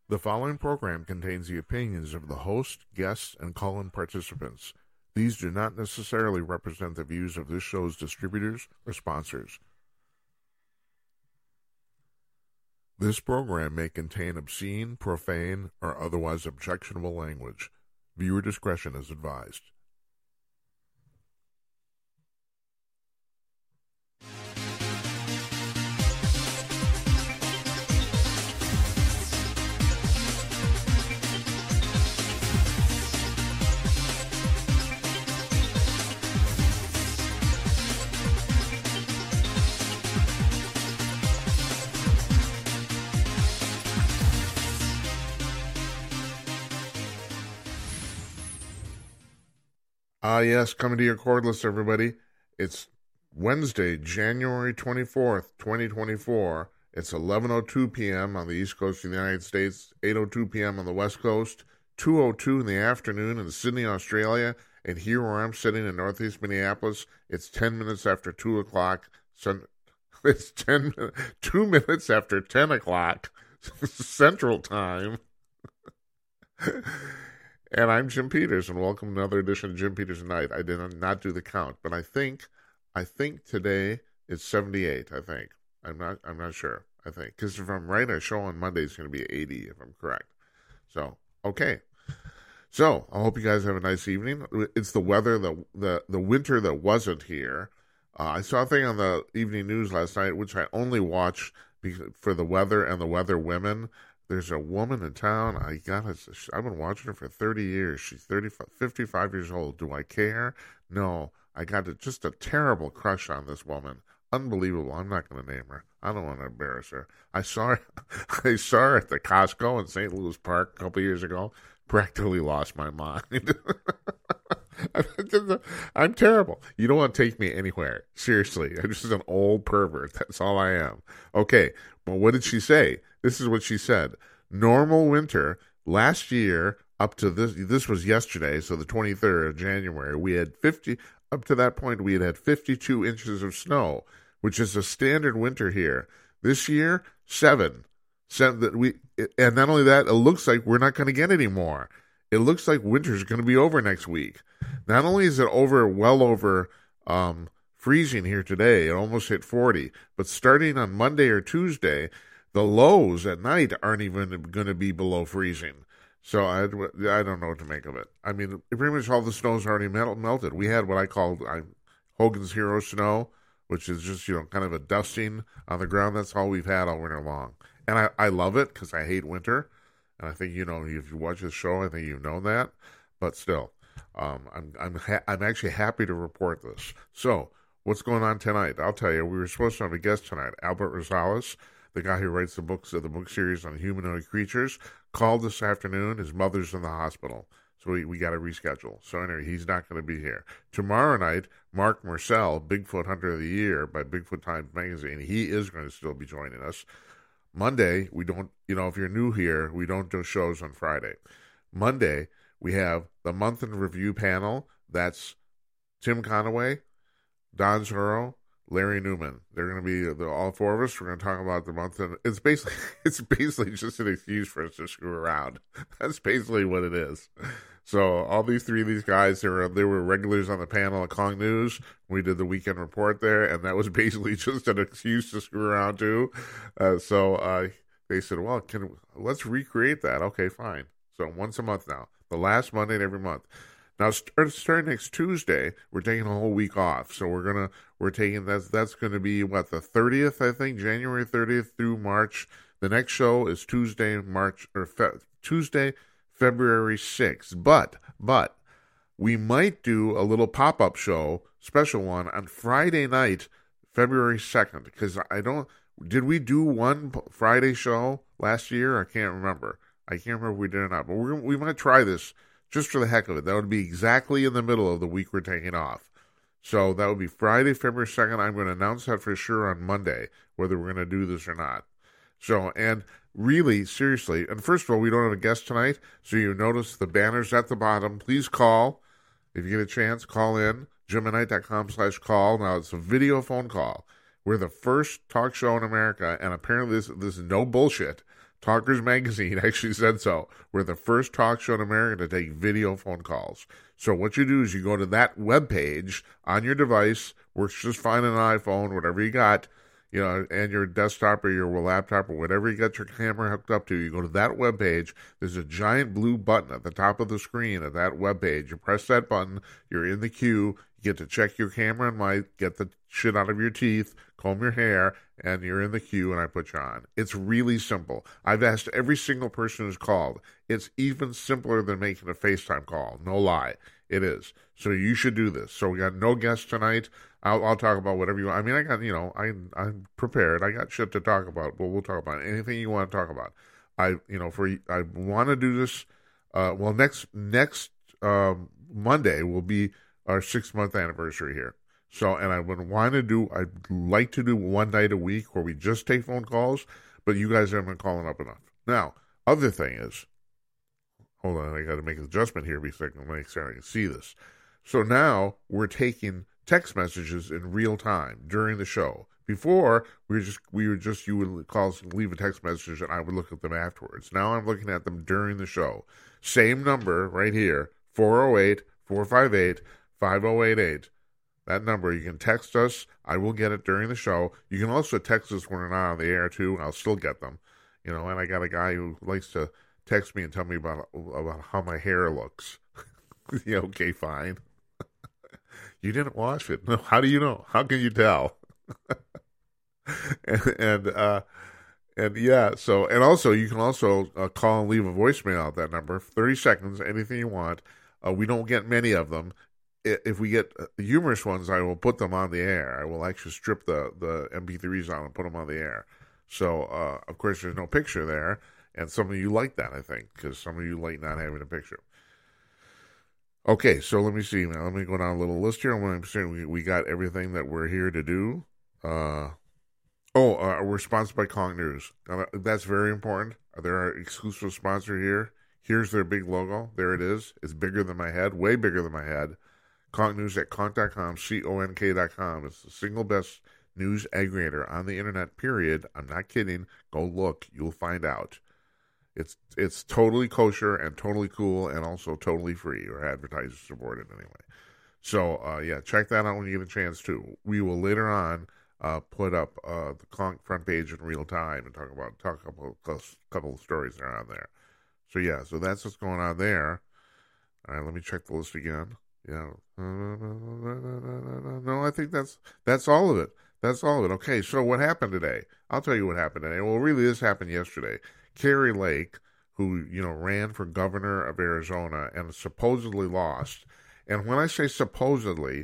The following program contains the opinions of the host, guests, and call-in participants. These do not necessarily represent the views of this show's distributors or sponsors. This program may contain obscene, profane, or otherwise objectionable language. Viewer discretion is advised. Yes, coming to your cordless, everybody. It's Wednesday, January 24th, 2024. It's 11:02 p.m. on the East Coast of the United States, 8:02 p.m. on the West Coast, 2:02 in the afternoon in Sydney, Australia, and here where I'm sitting in Northeast Minneapolis, it's 10 minutes after 2 o'clock. It's 2 minutes after 10 o'clock Central Time. And I'm Jim Peters, and welcome to another edition of Jim Peters Night. I did not do the count, but I think today is 78. I think I'm not sure. I think because if I'm right, our show on Monday is going to be 80. If I'm correct, so okay. So I hope you guys have a nice evening. It's the weather, the winter that wasn't here. I saw a thing on the evening news last night, which I only watch for the weather and the weather women. There's a woman in town. I've been watching her for 30 years. She's 55 years old. Do I care? No. I got just a terrible crush on this woman. Unbelievable. I'm not going to name her. I don't want to embarrass her. I saw her at the Costco in St. Louis Park a couple years ago. Practically lost my mind. I'm terrible. You don't want to take me anywhere. Seriously. I'm just an old pervert. That's all I am. Okay. But what did she say? This is what she said. Normal winter last year up to this was yesterday, so the 23rd of January, we had up to that point we had 52 inches of snow, which is a standard winter here. This year, 7. And not only that, it looks like we're not going to get any more. It looks like winter's going to be over next week. Not only is it well over freezing here today, it almost hit 40, but starting on Monday or Tuesday, the lows at night aren't even going to be below freezing. So I don't know what to make of it. I mean, pretty much all the snow's already melted. We had what I called Hogan's Hero Snow, which is just, kind of a dusting on the ground. That's all we've had all winter long. And I love it because I hate winter. And I think, if you watch this show, I think you know that. But still, I'm actually happy to report this. So what's going on tonight? I'll tell you, we were supposed to have a guest tonight, Albert Rosales, the guy who writes the book series on humanoid creatures, called this afternoon. His mother's in the hospital, so we got to reschedule. So anyway, he's not going to be here. Tomorrow night, Mark Marcel, Bigfoot Hunter of the Year by Bigfoot Times Magazine, he is going to still be joining us. Monday, we don't, if you're new here, we don't do shows on Friday. Monday, we have the Month in Review panel. That's Tim Conaway, Don Zoro, Larry Newman. They're going to be all four of us. We're going to talk about the month, and it's basically just an excuse for us to screw around. That's basically what it is. So all these guys, they were regulars on the panel at Kong News. We did the weekend report there, and that was basically just an excuse to screw around too. So they said, "Well, let's recreate that." Okay, fine. So once a month now, the last Monday of every month. Now, starting next Tuesday, we're taking a whole week off. So we're taking that's going to be the 30th, I think, January 30th through March. The next show is Tuesday, February 6th. But we might do a little pop-up show, special one, on Friday night, February 2nd, because did we do one Friday show last year? I can't remember. If we did or not, but we might try this just for the heck of it. That would be exactly in the middle of the week we're taking off. So that would be Friday, February 2nd. I'm going to announce that for sure on Monday, whether we're going to do this or not. So, and really, seriously, and first of all, we don't have a guest tonight, so you notice the banners at the bottom. Please call. If you get a chance, call in, jimandnight.com/call. Now, it's a video phone call. We're the first talk show in America, and apparently this is no bullshit, Talkers Magazine actually said so. We're the first talk show in America to take video phone calls. So what you do is you go to that webpage on your device, works just fine on an iPhone, whatever you got, and your desktop or your laptop or whatever you got your camera hooked up to. You go to that webpage. There's a giant blue button at the top of the screen of that webpage. You press that button. You're in the queue. You get to check your camera and mic, get the shit out of your teeth, comb your hair, and you're in the queue, and I put you on. It's really simple. I've asked every single person who's called. It's even simpler than making a FaceTime call. No lie. It is. So you should do this. So we got no guests tonight. I'll talk about whatever you want. I mean, I got, I'm prepared. I got shit to talk about, but we'll talk about anything you want to talk about. I want to do this. Next Monday will be our 6-month anniversary here. So, and I'd like to do one night a week where we just take phone calls, but you guys haven't been calling up enough. Now, other thing is, hold on, I got to make an adjustment here because I can make sure I can see this. So now we're taking text messages in real time during the show. Before, you would call, leave a text message, and I would look at them afterwards. Now I'm looking at them during the show. Same number right here, 408-458-5088. That number, you can text us. I will get it during the show. You can also text us when we're not on the air, too, and I'll still get them. And I got a guy who likes to text me and tell me about how my hair looks. Yeah, okay, fine. You didn't wash it. No, how do you know? How can you tell? and yeah, so, and also, you can also call and leave a voicemail at that number, 30 seconds, anything you want. We don't get many of them. If we get humorous ones, I will put them on the air. I will actually strip the MP3s on and put them on the air. So, of course, there's no picture there, and some of you like that, I think, because some of you like not having a picture. Okay, so let me see. Now, let me go down a little list here. I'm saying we got everything that we're here to do. We're sponsored by Kong News. That's very important. They're our exclusive sponsor here. Here's their big logo. There it is. It's bigger than my head, way bigger than my head. Kong News at Konk.com, CONK.com. It's the single best news aggregator on the internet, period. I'm not kidding. Go look. You'll find out. It's totally kosher and totally cool and also totally free, or advertiser supported anyway. So, check that out when you get a chance too. We will later on put up the Konk front page in real time and talk about a couple of stories that are on there. So, so that's what's going on there. All right, let me check the list again. Yeah. No, I think that's all of it. That's all of it. Okay, so what happened today? I'll tell you what happened today. Well, really, this happened yesterday. Kari Lake, who, ran for governor of Arizona and supposedly lost. And when I say supposedly,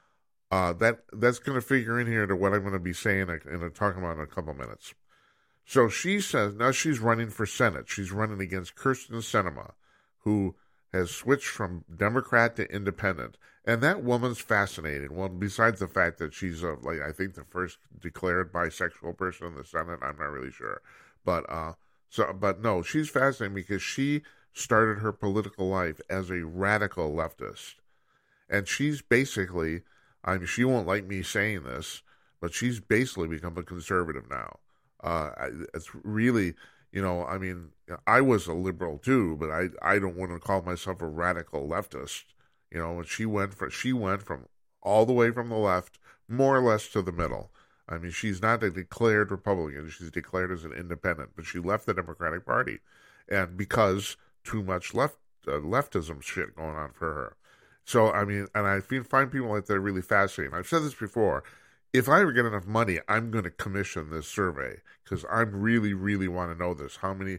that's going to figure in here to what I'm going to be saying and talking about in a couple minutes. So she says, now she's running for Senate. She's running against Kyrsten Sinema, who has switched from Democrat to Independent. And that woman's fascinating. Well, besides the fact that she's, I think the first declared bisexual person in the Senate, I'm not really sure. But no, she's fascinating because she started her political life as a radical leftist. And she's basically, she won't like me saying this, but she's basically become a conservative now. It's really, I was a liberal too, but I don't want to call myself a radical leftist. And she went from all the way from the left, more or less to the middle. I mean, she's not a declared Republican. She's declared as an independent, but she left the Democratic Party, and because too much leftism shit going on for her. So, I mean, and I find people like that really fascinating. I've said this before. If I ever get enough money, I'm going to commission this survey because I really, really want to know this. How many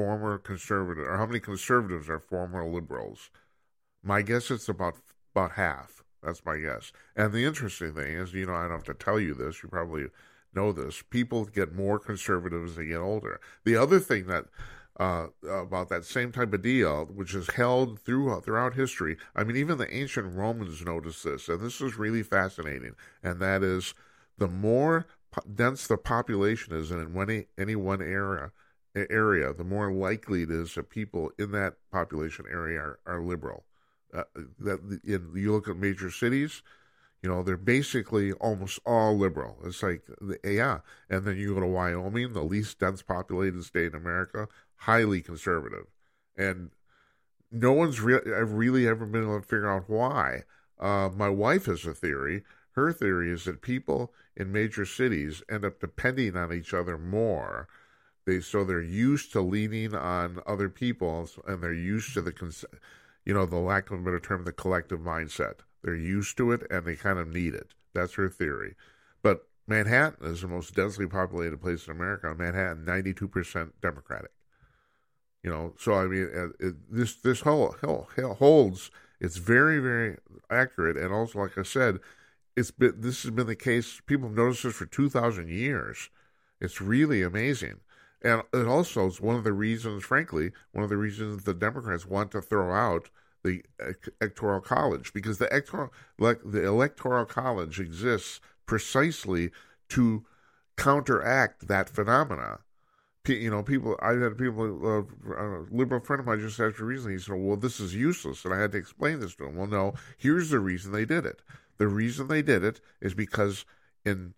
conservatives are former liberals? My guess it's about half. That's my guess. And the interesting thing is, I don't have to tell you this. You probably know this. People get more conservative as they get older. The other thing that about that same type of deal, which is held throughout history, I mean, even the ancient Romans noticed this, and this is really fascinating, and that is the more dense the population is in any one area, the more likely it is that people in that population area are liberal. You look at major cities, They're basically almost all liberal. It's like, yeah. And then you go to Wyoming, the least dense populated state in America, highly conservative. And no one's really ever been able to figure out why. My wife has a theory. Her theory is that people in major cities end up depending on each other more. They're used to leaning on other people, and they're used to the lack of a better term, the collective mindset. They're used to it, and they kind of need it. That's her theory. But Manhattan is the most densely populated place in America. Manhattan, 92% Democratic. So I mean, this whole holds. It's very, very accurate, and also, like I said, this has been the case. People have noticed this for 2,000 years. It's really amazing, and it also is one of the reasons, frankly, the Democrats want to throw out the Electoral College, because the Electoral College exists precisely to counteract that phenomena. I had people, a liberal friend of mine just asked me recently, he said, well, this is useless. And I had to explain this to him. Well, no, here's the reason they did it. The reason they did it is because in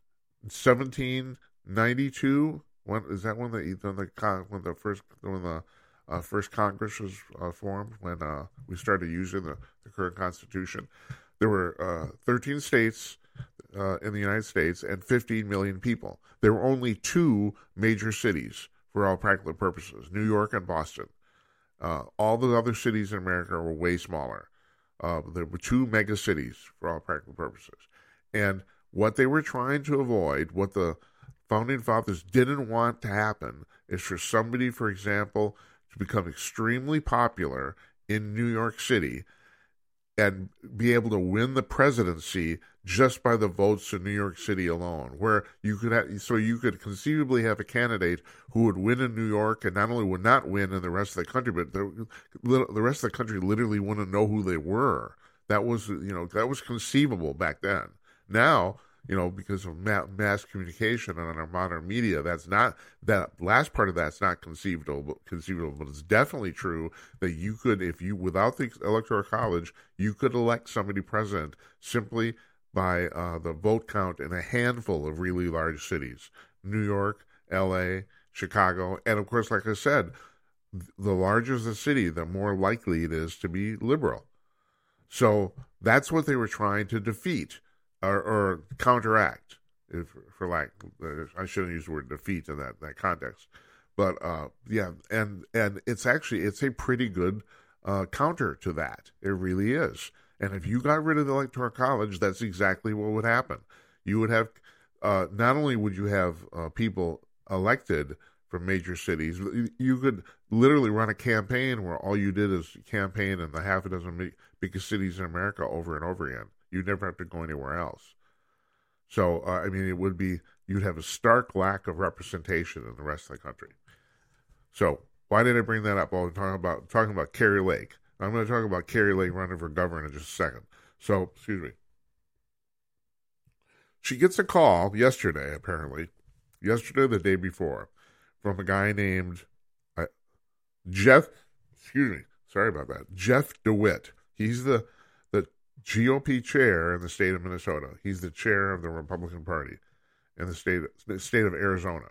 1792, when the first Congress was formed, when we started using the current Constitution, there were 13 states in the United States and 15 million people. There were only two major cities for all practical purposes, New York and Boston. All the other cities in America were way smaller. There were two mega cities for all practical purposes. And what they were trying to avoid, what the Founding Fathers didn't want to happen, is for somebody, for example, to become extremely popular in New York City and be able to win the presidency just by the votes in New York City alone, where you could conceivably have a candidate who would win in New York and not only would not win in the rest of the country, but the rest of the country literally wouldn't know who they were. That was conceivable back then. Now, because of mass communication and our modern media, that last part of that's not conceivable, but it's definitely true that you could, without the Electoral College, you could elect somebody president simply by the vote count in a handful of really large cities: New York, L.A., Chicago, and of course, like I said, the larger the city, the more likely it is to be liberal. So that's what they were trying to defeat. Or counteract, I shouldn't use the word defeat in that context, but and it's a pretty good counter to that. It really is. And if you got rid of the Electoral College, that's exactly what would happen. You would have not only would you have people elected from major cities, you could literally run a campaign where all you did is campaign in the half a dozen biggest cities in America over and over again. You'd never have to go anywhere else. So, you'd have a stark lack of representation in the rest of the country. So, why did I bring that up? Well, I'm talking about Kari Lake. I'm going to talk about Kari Lake running for governor in just a second. So, excuse me. She gets a call yesterday, the day before, from a guy named Jeff DeWitt. He's the GOP chair in the state of Minnesota. He's the chair of the Republican Party in the state of Arizona.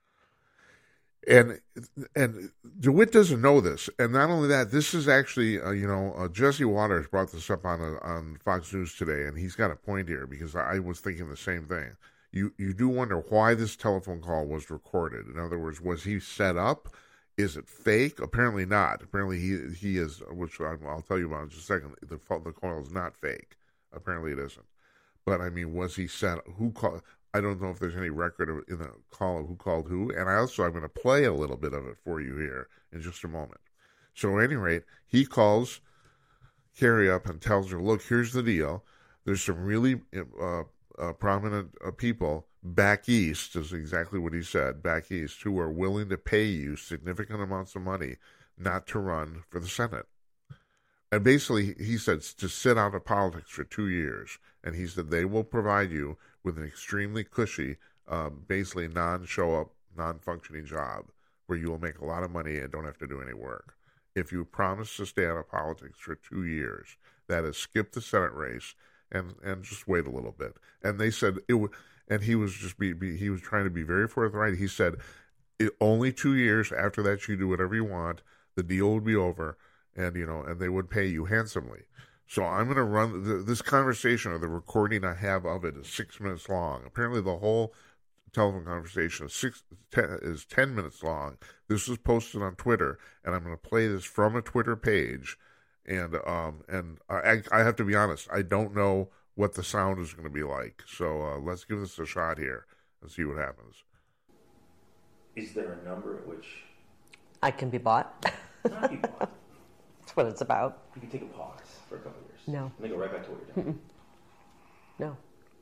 And DeWitt doesn't know this. And not only that, this is actually, Jesse Waters brought this up on Fox News today, and he's got a point here, because I was thinking the same thing. You do wonder why this telephone call was recorded. In other words, was he set up? Is it fake? Apparently not. Apparently he is, which I'll tell you about in just a second. The call is not fake. Apparently it isn't. But I mean, was he set? Who called? I don't know if there's any record in the call of who called who. And I'm going to play a little bit of it for you here in just a moment. So at any rate, he calls Kari up and tells her, look, here's the deal. There's some really prominent people back east, is exactly what he said, back east, who are willing to pay you significant amounts of money not to run for the Senate. And basically, he said, to sit out of politics for 2 years. And he said they will provide you with an extremely cushy, basically non-show-up, non-functioning job where you will make a lot of money and don't have to do any work. If you promise to stay out of politics for 2 years, that is, skip the Senate race and just wait a little bit. And they said it would, and he was just he was trying to be very forthright. He said, only 2 years after that, you do whatever you want. The deal would be over, and and they would pay you handsomely. So I'm going to run this conversation, or the recording I have of it, is 6 minutes long. Apparently, the whole telephone conversation is 10 minutes long. This was posted on Twitter, and I'm going to play this from a Twitter page. And I have to be honest, I don't know what the sound is going to be like. So let's give this a shot here and see what happens. Is there a number at which I can be bought? Not be bought. That's what it's about. You can take a pause for a couple of years. No. And then go right back to what you're doing. No.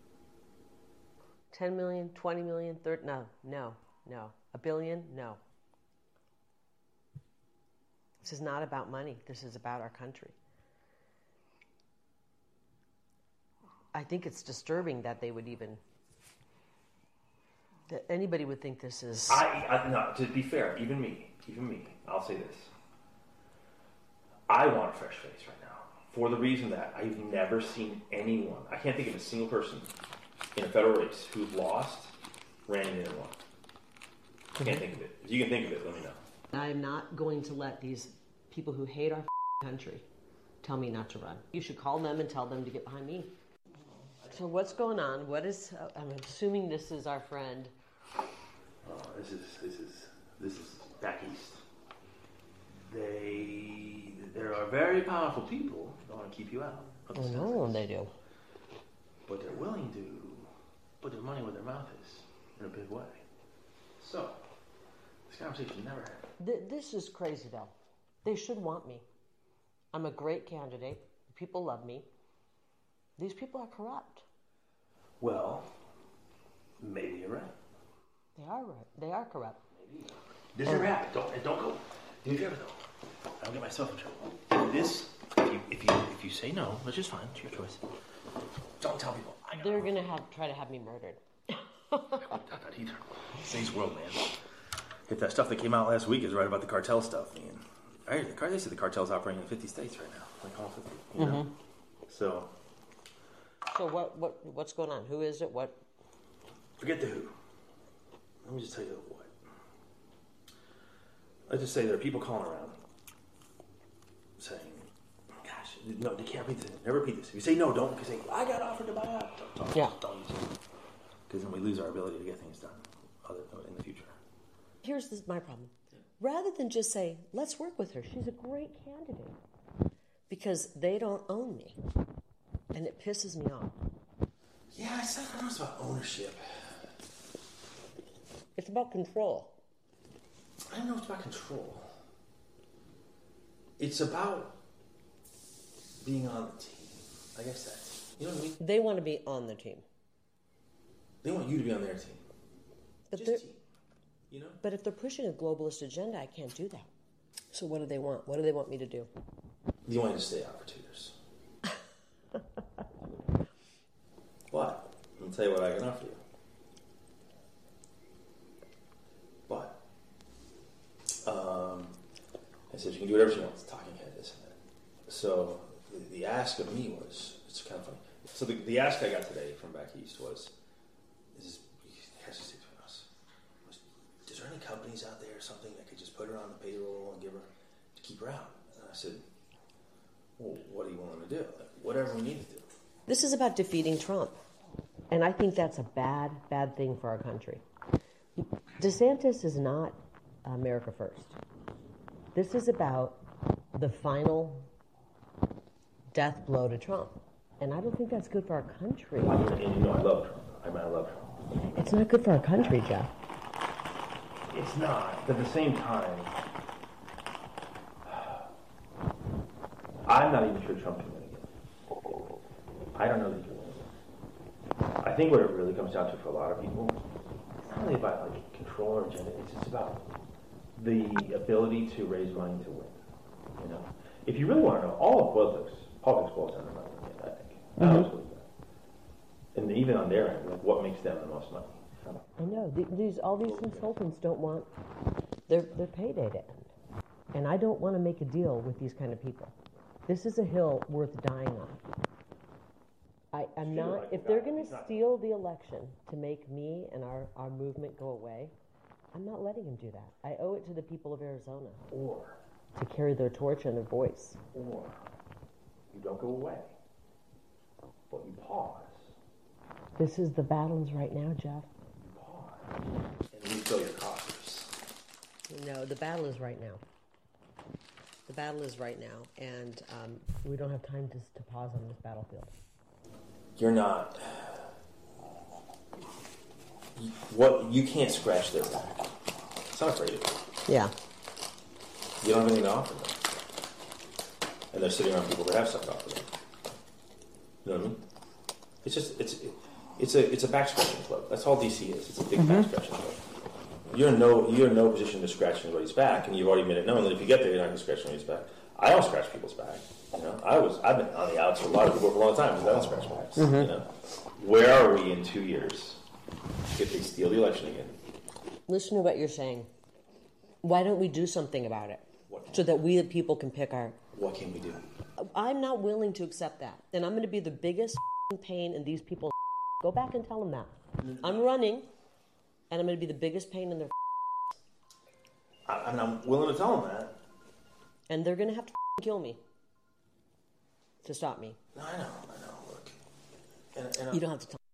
10 million, 20 million, 30, no. A billion, no. This is not about money. This is about our country. I think it's disturbing that they would that anybody would think this is... No, to be fair, even me, I'll say this. I want a fresh face right now for the reason that I've never seen anyone, I can't think of a single person in a federal race who's lost, ran in and won. I can't think of it. If you can think of it, let me know. I am not going to let these people who hate our country tell me not to run. You should call them and tell them to get behind me. So what's going on? I'm assuming this is our friend. This is back east. There are very powerful people that want to keep you out. Oh no, they do. But they're willing to put their money where their mouth is in a big way. So, this conversation never happened. This is crazy, though. They should want me. I'm a great candidate. People love me. These people are corrupt. Well, maybe you're right. They are right. They are corrupt. Maybe. This is rap. Don't go. Do you ever though? I'll get myself in trouble. If you say no, which is fine, it's your choice. Don't tell people. They're gonna try to have me murdered. Not either. It's today's world, man. If that stuff that came out last week is right about the cartel stuff, man. They say the cartel's operating in 50 states right now, like all 50. You know? So what's going on? Who is it? What? Forget the who. Let me just tell you the what. Let's just say there are people calling around saying, "Gosh, no, they can't repeat this. Never repeat this. If you say no, don't say I got offered to buy out. Don't use it, because then we lose our ability to get things done in the future." Here's my problem. Rather than just say, let's work with her, she's a great candidate, because they don't own me, and it pisses me off. Yeah, it's not almost about ownership. It's about control. I don't know if it's about control. It's about being on the team. I guess that's, you know what I mean? They want to be on the team. They want you to be on their team. But just team. You know? But if they're pushing a globalist agenda, I can't do that. So what do they want? What do they want me to do? You want me to stay out for 2 years. But, I'll tell you what I can offer you. But, I said you can do whatever she wants, talking head, this and that. So, the ask of me was, it's kind of funny. So the ask I got today from back east was, is there any companies out there or something that could just put her on the payroll and keep her out? And I said, well, what are you willing to do? Like, whatever we need to do. This is about defeating Trump. And I think that's a bad, bad thing for our country. DeSantis is not America First. This is about the final death blow to Trump. And I don't think that's good for our country. And you know I love Trump. I love Trump. It's not good for our country, Jeff. It's not. But at the same time, I'm not even sure Trump can win again. I don't know that he can win. I think what it really comes down to for a lot of people, it's not really about like control or agenda. It's just about the ability to raise money to win. You know, if you really want to know, all of politics boils down to money. I think. I always believe that. And even on their end, like what makes them the most money. I know. All these consultants don't want their payday to end. And I don't want to make a deal with these kind of people. This is a hill worth dying on. I'm not. If they're going to steal the election to make me and our movement go away, I'm not letting him do that. I owe it to the people of Arizona to carry their torch and their voice. Or you don't go away, but you pause. This is the battles right now, Jeff. You pause, and then you fill your coffers. No, the battle is right now. The battle is right now, and we don't have time to pause on this battlefield. You're not. You can't scratch their back. It's not afraid of you. Yeah. You don't have anything to offer them. And they're sitting around people that have something to offer them. You know what I mean? It's just, it's a back scratching club. That's all DC is. It's a big back scratching club. You're in no position to scratch anybody's back, and you've already made it known that if you get there, you're not going to scratch anybody's back. I don't scratch people's back. You know, I've been on the outs for a lot of people for a long time because I don't scratch backs. You know, where are we in 2 years if they steal the election again? Listen to what you're saying. Why don't we do something about it so that we the people can pick our... What can we do? I'm not willing to accept that. And I'm going to be the biggest pain in these people's... Go back and tell them that. I'm running, and I'm going to be the biggest pain in their... I'm willing to tell them that. And they're going to have to kill me to stop me. No, I know. Look. And you don't have to tell.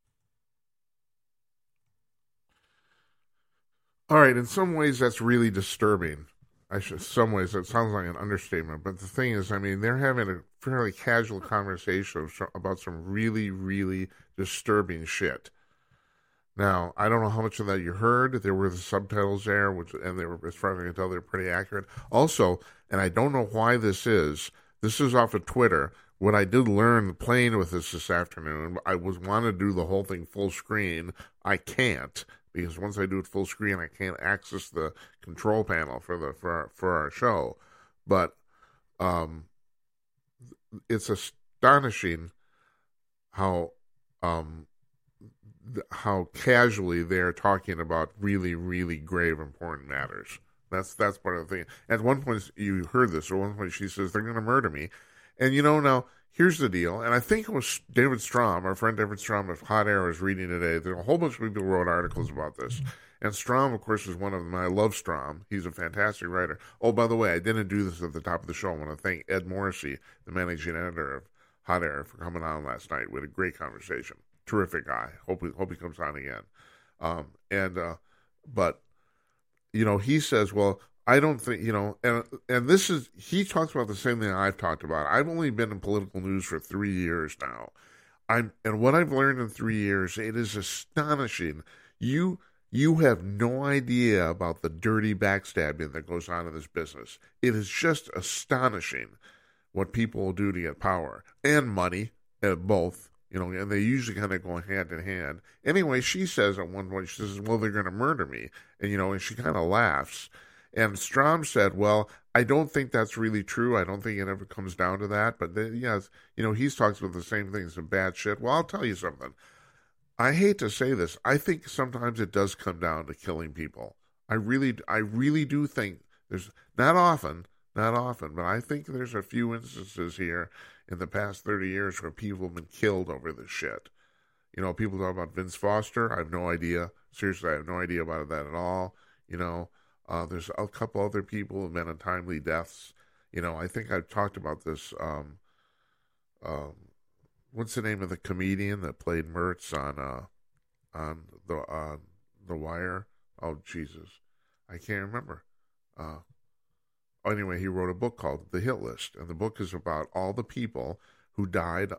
All right, in some ways that's really disturbing. Some ways that sounds like an understatement, but the thing is, I mean, they're having a fairly casual conversation about some really, really disturbing shit. Now, I don't know how much of that you heard. There were the subtitles there, and they were, as far as I can tell, they're pretty accurate. Also, and I don't know why this is off of Twitter. What I did learn playing with this afternoon, I wanted to do the whole thing full screen. I can't, because once I do it full screen, I can't access the control panel for our show. But it's astonishing how casually they're talking about really, really grave, important matters. That's part of the thing. At one point, you heard this. At one point, she says, they're going to murder me. And, now, here's the deal. And I think it was David Strom, our friend David Strom of Hot Air, was reading today. There's a whole bunch of people who wrote articles about this. And Strom, of course, is one of them. I love Strom. He's a fantastic writer. Oh, by the way, I didn't do this at the top of the show. I want to thank Ed Morrissey, the managing editor of Hot Air, for coming on last night. We had a great conversation. Terrific guy. Hope he comes on again. But he says, well, I don't think, and this is, he talks about the same thing I've talked about. I've only been in political news for 3 years now. And what I've learned in 3 years, it is astonishing. You have no idea about the dirty backstabbing that goes on in this business. It is just astonishing what people will do to get power and money, both. And they usually kind of go hand in hand. Anyway, she says at one point, she says, well, they're going to murder me. And she kind of laughs. And Strom said, well, I don't think that's really true. I don't think it ever comes down to that. But then, yes, he's talks about the same things, some bad shit. Well, I'll tell you something. I hate to say this. I think sometimes it does come down to killing people. I really do think there's, not often, but I think there's a few instances here in the past 30 years where people have been killed over this shit. People talk about Vince Foster. I have no idea. Seriously, I have no idea about that at all. There's a couple other people who have been untimely deaths. I think I've talked about this. What's the name of the comedian that played Mertz on the Wire? Oh, Jesus. I can't remember. Anyway, he wrote a book called The Hit List, and the book is about all the people who died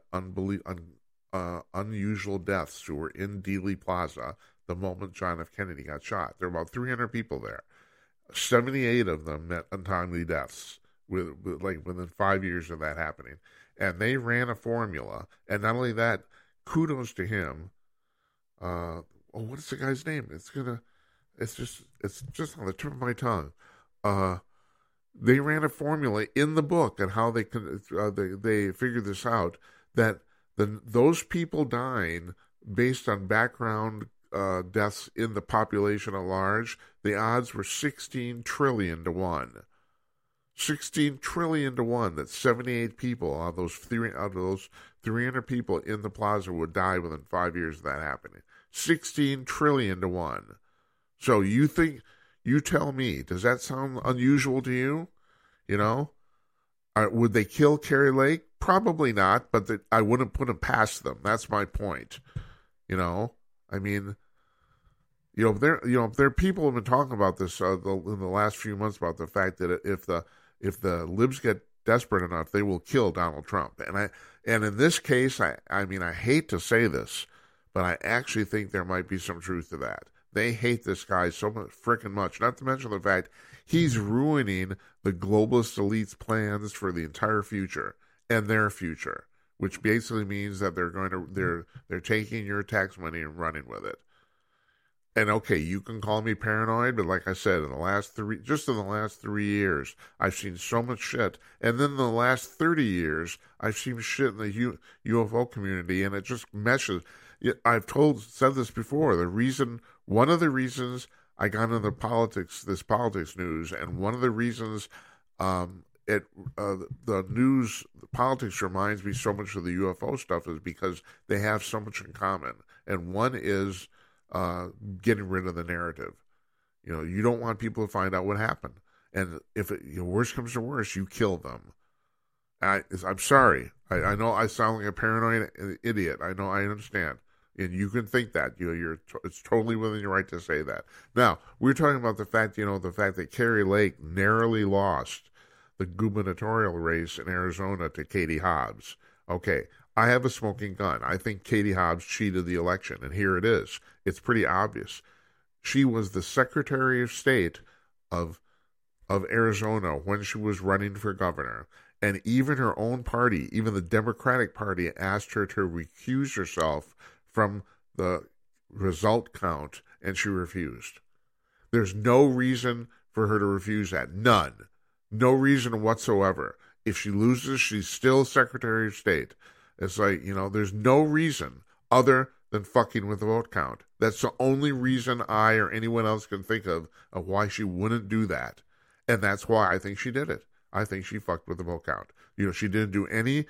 unusual deaths who were in Dealey Plaza the moment John F. Kennedy got shot. There were about 300 people there. 78 of them met untimely deaths within 5 years of that happening. And they ran a formula, and not only that, kudos to him. What is the guy's name? It's just on the tip of my tongue. They ran a formula in the book on how they figured this out, that those people dying based on background deaths in the population at large, the odds were 16 trillion to 1. 16 trillion to one that 78 people out of those 300 people in the plaza would die within 5 years of that happening. 16 trillion to one. So you tell me, does that sound unusual to you? You know, would they kill Kari Lake? Probably not, but I wouldn't put them past them. That's my point. You know, I mean, there are people who have been talking about this in the last few months about the fact that if the libs get desperate enough, they will kill Donald Trump. And in this case, I mean, I hate to say this, but I actually think there might be some truth to that. They hate this guy so much, freaking much. Not to mention the fact he's ruining the globalist elite's plans for the entire future and their future, which basically means that they're taking your tax money and running with it. And okay, you can call me paranoid, but like I said, in the last 3 years, I've seen so much shit. And then in the last 30 years, I've seen shit in the UFO community, and it just meshes. I've said this before. One of the reasons I got into this politics news, and one of the reasons the politics reminds me so much of the UFO stuff is because they have so much in common. And one is getting rid of the narrative. You know, you don't want people to find out what happened. And if worse comes to worse, you kill them. I'm sorry. I know I sound like a paranoid idiot. I know, I understand. And you can think that. It's totally within your right to say that. Now, we're talking about the fact that Kari Lake narrowly lost the gubernatorial race in Arizona to Katie Hobbs. Okay, I have a smoking gun. I think Katie Hobbs cheated the election, and here it is. It's pretty obvious. She was the Secretary of State of Arizona when she was running for governor, and even her own party, even the Democratic Party, asked her to recuse herself from the result count, and she refused. There's no reason for her to refuse that. None. No reason whatsoever. If she loses, she's still Secretary of State. It's like, there's no reason other than fucking with the vote count. That's the only reason I or anyone else can think of why she wouldn't do that. And that's why I think she did it. I think she fucked with the vote count. She didn't do any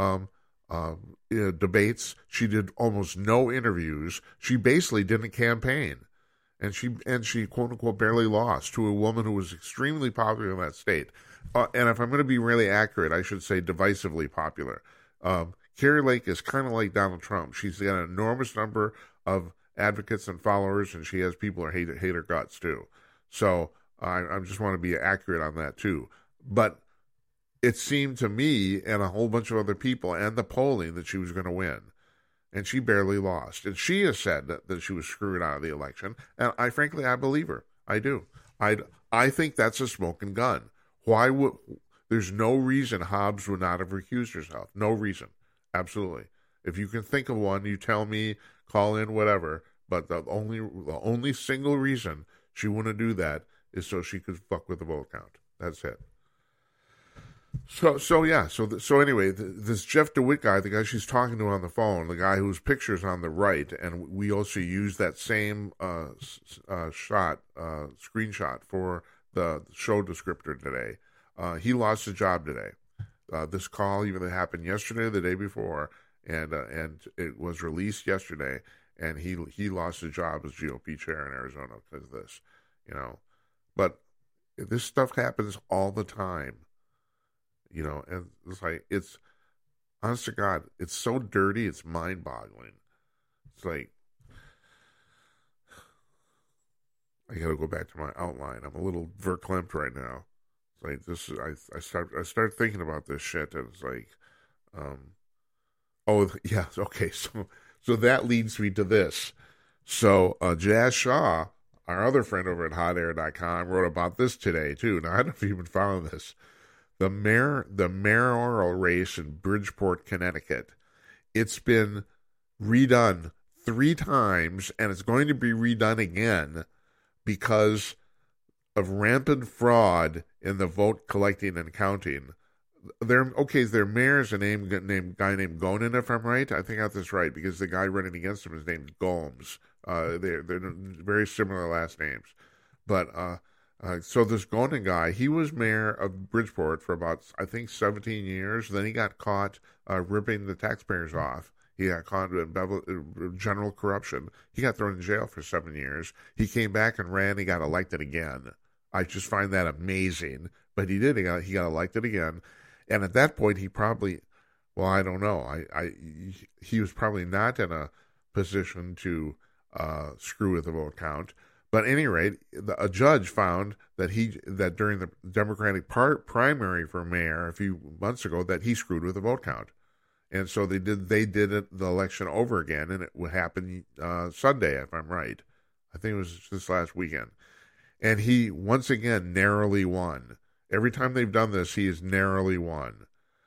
debates. She did almost no interviews. She basically didn't campaign. And she quote unquote barely lost to a woman who was extremely popular in that state. And if I'm going to be really accurate, I should say divisively popular. Kari Lake is kind of like Donald Trump. She's got an enormous number of advocates and followers, and she has people who hate her guts too. So I just want to be accurate on that too. But it seemed to me and a whole bunch of other people and the polling that she was going to win. And she barely lost. And she has said that she was screwed out of the election. And I believe her. I do. I think that's a smoking gun. There's no reason Hobbs would not have recused herself. No reason. Absolutely. If you can think of one, you tell me, call in, whatever. But the only single reason she wouldn't do that is so she could fuck with the vote count. That's it. So anyway, this Jeff DeWitt guy, the guy she's talking to on the phone, the guy whose picture's on the right, and we also used that same screenshot for the show descriptor today. He lost his job today. This call even happened yesterday, the day before, and it was released yesterday, and he lost his job as GOP chair in Arizona because of this, But this stuff happens all the time. And it's honest to God, it's so dirty, it's mind-boggling. It's like, I got to go back to my outline. I'm a little verklempt right now. It's like I start thinking about this shit, and it's like, okay, so that leads me to this. So Jazz Shaw, our other friend over at hotair.com, wrote about this today too. Now I don't know if you've been following this. The mayoral race in Bridgeport, Connecticut, it's been redone 3 times, and it's going to be redone again because of rampant fraud in the vote collecting and counting. Their mayor's a guy named Gonin, if I'm right. I think I got this right because the guy running against him is named Gomes. They're very similar last names, but So this Gonin guy, he was mayor of Bridgeport for about, I think, 17 years. Then he got caught ripping the taxpayers off. He got caught in general corruption. He got thrown in jail for 7 years. He came back and ran. He got elected again. I just find that amazing. But he did. He got elected again. And at that point, he probably, well, I don't know. He was probably not in a position to screw with the vote count. But at any rate, a judge found that during the Democratic primary for mayor a few months ago that he screwed with the vote count, and so they did the election over again, and it would happen Sunday, if I'm right. I think it was this last weekend, and he once again narrowly won. Every time they've done this, he has narrowly won.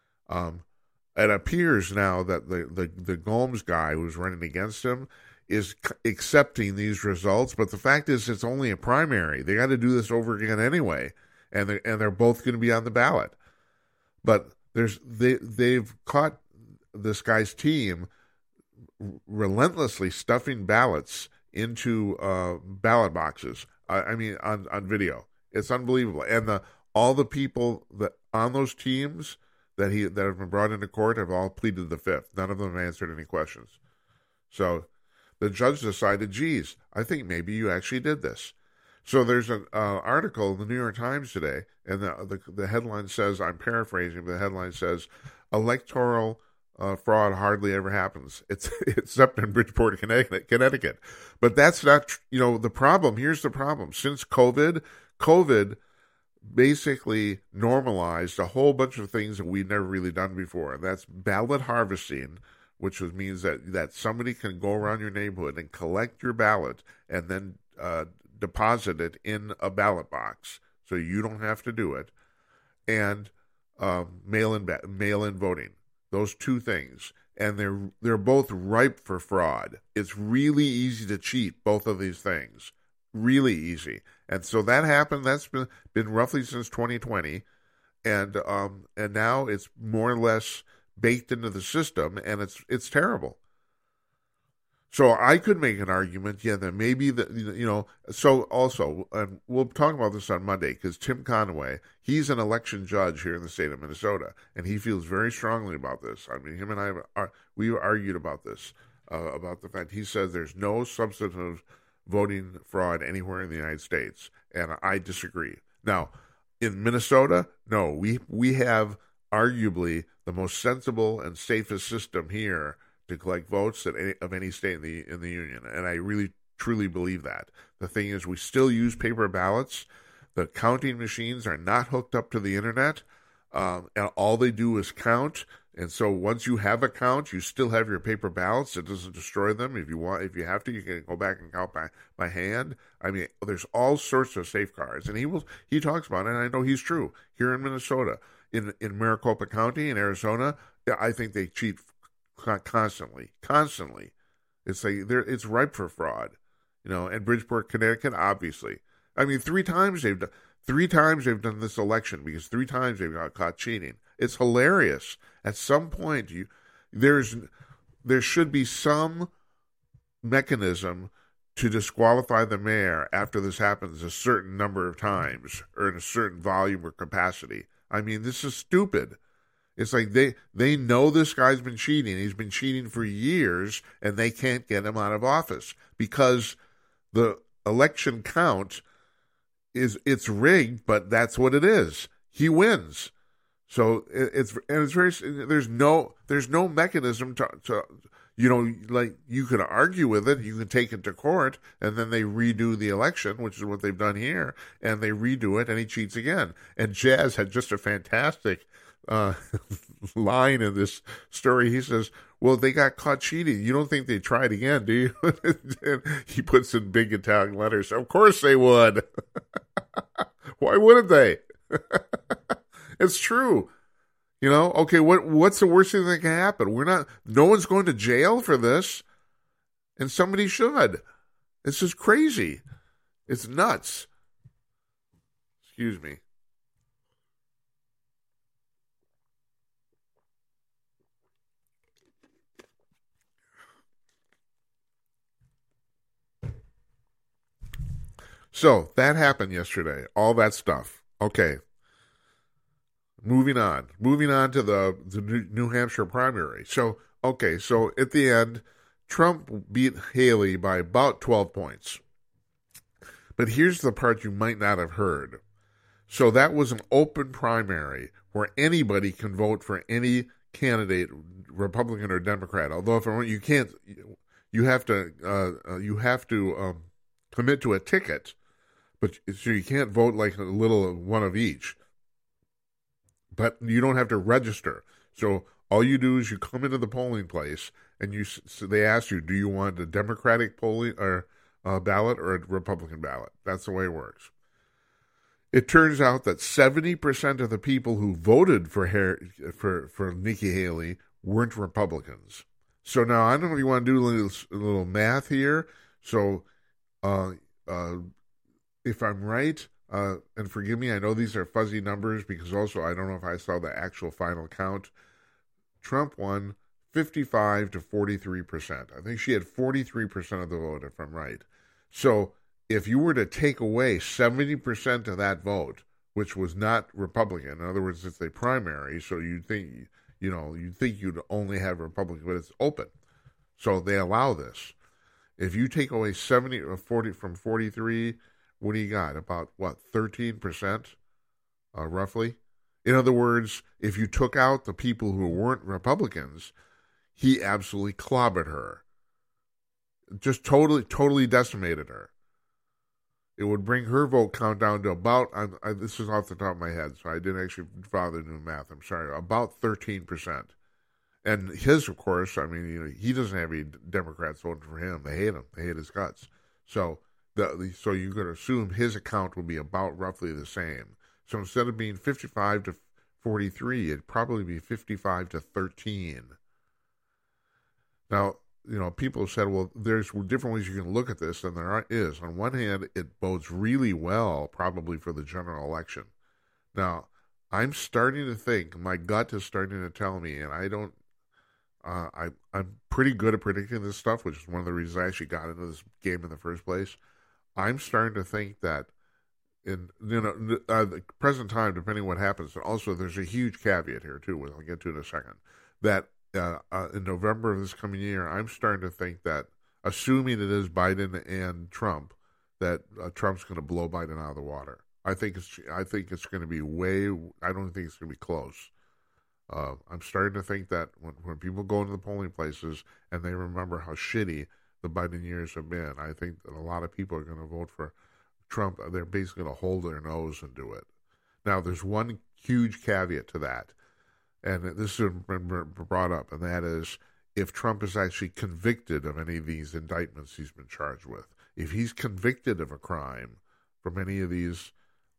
It appears now that the Gomes guy who's running against him is accepting these results, but the fact is it's only a primary. They got to do this over again anyway, and they're both going to be on the ballot. But they've caught this guy's team relentlessly stuffing ballots into ballot boxes. I mean, on video, it's unbelievable. And all the people that on those teams that have been brought into court have all pleaded the fifth. None of them have answered any questions. So the judge decided, geez, I think maybe you actually did this. So there's an article in the New York Times today, and the headline says, I'm paraphrasing, but the headline says, electoral fraud hardly ever happens. It's except in Bridgeport, Connecticut. But that's not, the problem. Here's the problem. Since COVID basically normalized a whole bunch of things that we've never really done before. And that's ballot harvesting, which means that somebody can go around your neighborhood and collect your ballot and then deposit it in a ballot box, so you don't have to do it, and mail-in voting. Those two things, and they're both ripe for fraud. It's really easy to cheat both of these things, really easy. And so that happened. That's been roughly since 2020, and now it's more or less baked into the system, and it's terrible. So I could make an argument, that maybe so also, and we'll talk about this on Monday, because Tim Conway, he's an election judge here in the state of Minnesota, and he feels very strongly about this. I mean, him and I, we argued about this, about the fact he says there's no substantive voting fraud anywhere in the United States, and I disagree. Now, in Minnesota, no, we have arguably the most sensible and safest system here to collect votes of any state in the union, and I really truly believe that. The thing is, we still use paper ballots. The counting machines are not hooked up to the internet, and all they do is count. And so once you have a count, you still have your paper ballots. It doesn't destroy them. If you have to, you can go back and count by hand. I mean, there's all sorts of safeguards, and he talks about it, and I know he's true here in Minnesota. In Maricopa County in Arizona, I think they cheat constantly. It's like it's ripe for fraud, And Bridgeport, Connecticut, obviously. I mean, three times they've done this election because 3 times they've got caught cheating. It's hilarious. At some point, there should be some mechanism to disqualify the mayor after this happens a certain number of times or in a certain volume or capacity. I mean, this is stupid. It's like they know this guy's been cheating. He's been cheating for years, and they can't get him out of office because the election count it's rigged, but that's what it is. He wins. So there's no mechanism to like you can argue with it. You can take it to court, and then they redo the election, which is what they've done here, and they redo it, and he cheats again. And Jazz had just a fantastic line in this story. He says, well, they got caught cheating. You don't think they tried again, do you? And he puts in big Italian letters, of course they would. Why wouldn't they? It's true. Okay, what's the worst thing that can happen? No one's going to jail for this, and somebody should. It's just crazy. It's nuts. Excuse me. So that happened yesterday. All that stuff. Okay. Moving on. Moving on to the New Hampshire primary. So, okay. So at the end, Trump beat Haley by about 12 points. But here's the part you might not have heard. So that was an open primary where anybody can vote for any candidate, Republican or Democrat. Although if you can't, you have to commit to a ticket, but so you can't vote like a little one of each. But you don't have to register. So all you do is you come into the polling place and so they ask you, do you want a Democratic polling or ballot or a Republican ballot? That's the way it works. It turns out that 70% of the people who voted for Nikki Haley weren't Republicans. So now I don't know if you want to do a little math here. So if I'm right, and forgive me, I know these are fuzzy numbers because also I don't know if I saw the actual final count. Trump won 55 to 43%. I think she had 43% of the vote, if I'm right. So if you were to take away 70% of that vote, which was not Republican, in other words, it's a primary, so you'd think you'd only have Republican, but it's open. So they allow this. If you take away 70 or 40 from 43, what do you got? About, 13%, roughly? In other words, if you took out the people who weren't Republicans, he absolutely clobbered her. Just totally decimated her. It would bring her vote count down to about, this is off the top of my head, so I didn't actually bother doing math, I'm sorry, about 13%. And his, of course, he doesn't have any Democrats voting for him. They hate him. They hate his guts. So so you could assume his account will be about roughly the same. So instead of being 55 to 43, it'd probably be 55 to 13. Now, people have said, well, there's different ways you can look at this, and there is. On one hand, it bodes really well, probably for the general election. Now, I'm starting to think, my gut is starting to tell me, and I'm pretty good at predicting this stuff, which is one of the reasons I actually got into this game in the first place. I'm starting to think that in the present time, depending on what happens, and also there's a huge caveat here too, which I'll get to in a second, that in November of this coming year, I'm starting to think that, assuming it is Biden and Trump, that Trump's going to blow Biden out of the water. I think it's going to be I don't think it's going to be close. I'm starting to think that when people go into the polling places and they remember how shitty the Biden years have been, I think that a lot of people are going to vote for Trump. They're basically going to hold their nose and do it. Now, there's one huge caveat to that, and this has been brought up, and that is if Trump is actually convicted of any of these indictments he's been charged with. If he's convicted of a crime from any of these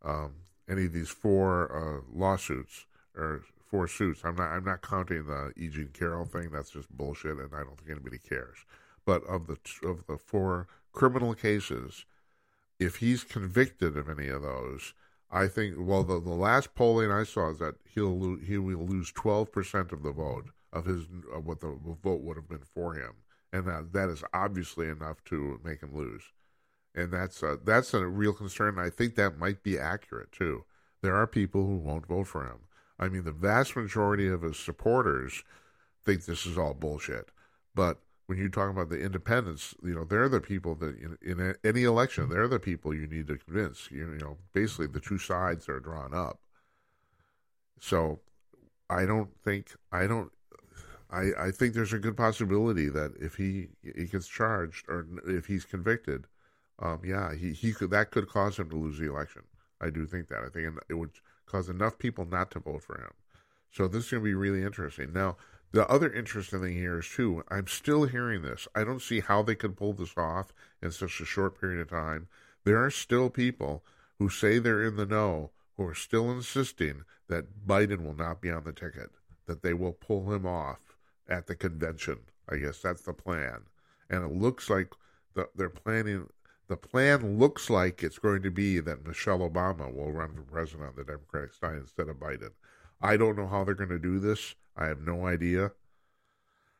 four lawsuits or four suits, I'm not counting the E. Jean Carroll thing. That's just bullshit, and I don't think anybody cares. But of the four criminal cases, if he's convicted of any of those, I think, well, the last polling I saw is that he will lose 12% of the vote of what the vote would have been for him, and that is obviously enough to make him lose, and that's a real concern. I think that might be accurate too. There are people who won't vote for him. I mean, the vast majority of his supporters think this is all bullshit, but when you talk about the independents, they're the people that in any election, they're the people you need to convince. Basically the two sides are drawn up. So I think there's a good possibility that if he gets charged or if he's convicted, that could cause him to lose the election. I do think that. I think it would cause enough people not to vote for him. So this is going to be really interesting. Now, the other interesting thing here is, too, I'm still hearing this. I don't see how they could pull this off in such a short period of time. There are still people who say they're in the know who are still insisting that Biden will not be on the ticket, that they will pull him off at the convention. I guess that's the plan. And it looks like they're planning. The plan looks like it's going to be that Michelle Obama will run for president on the Democratic side instead of Biden. I don't know how they're going to do this. I have no idea.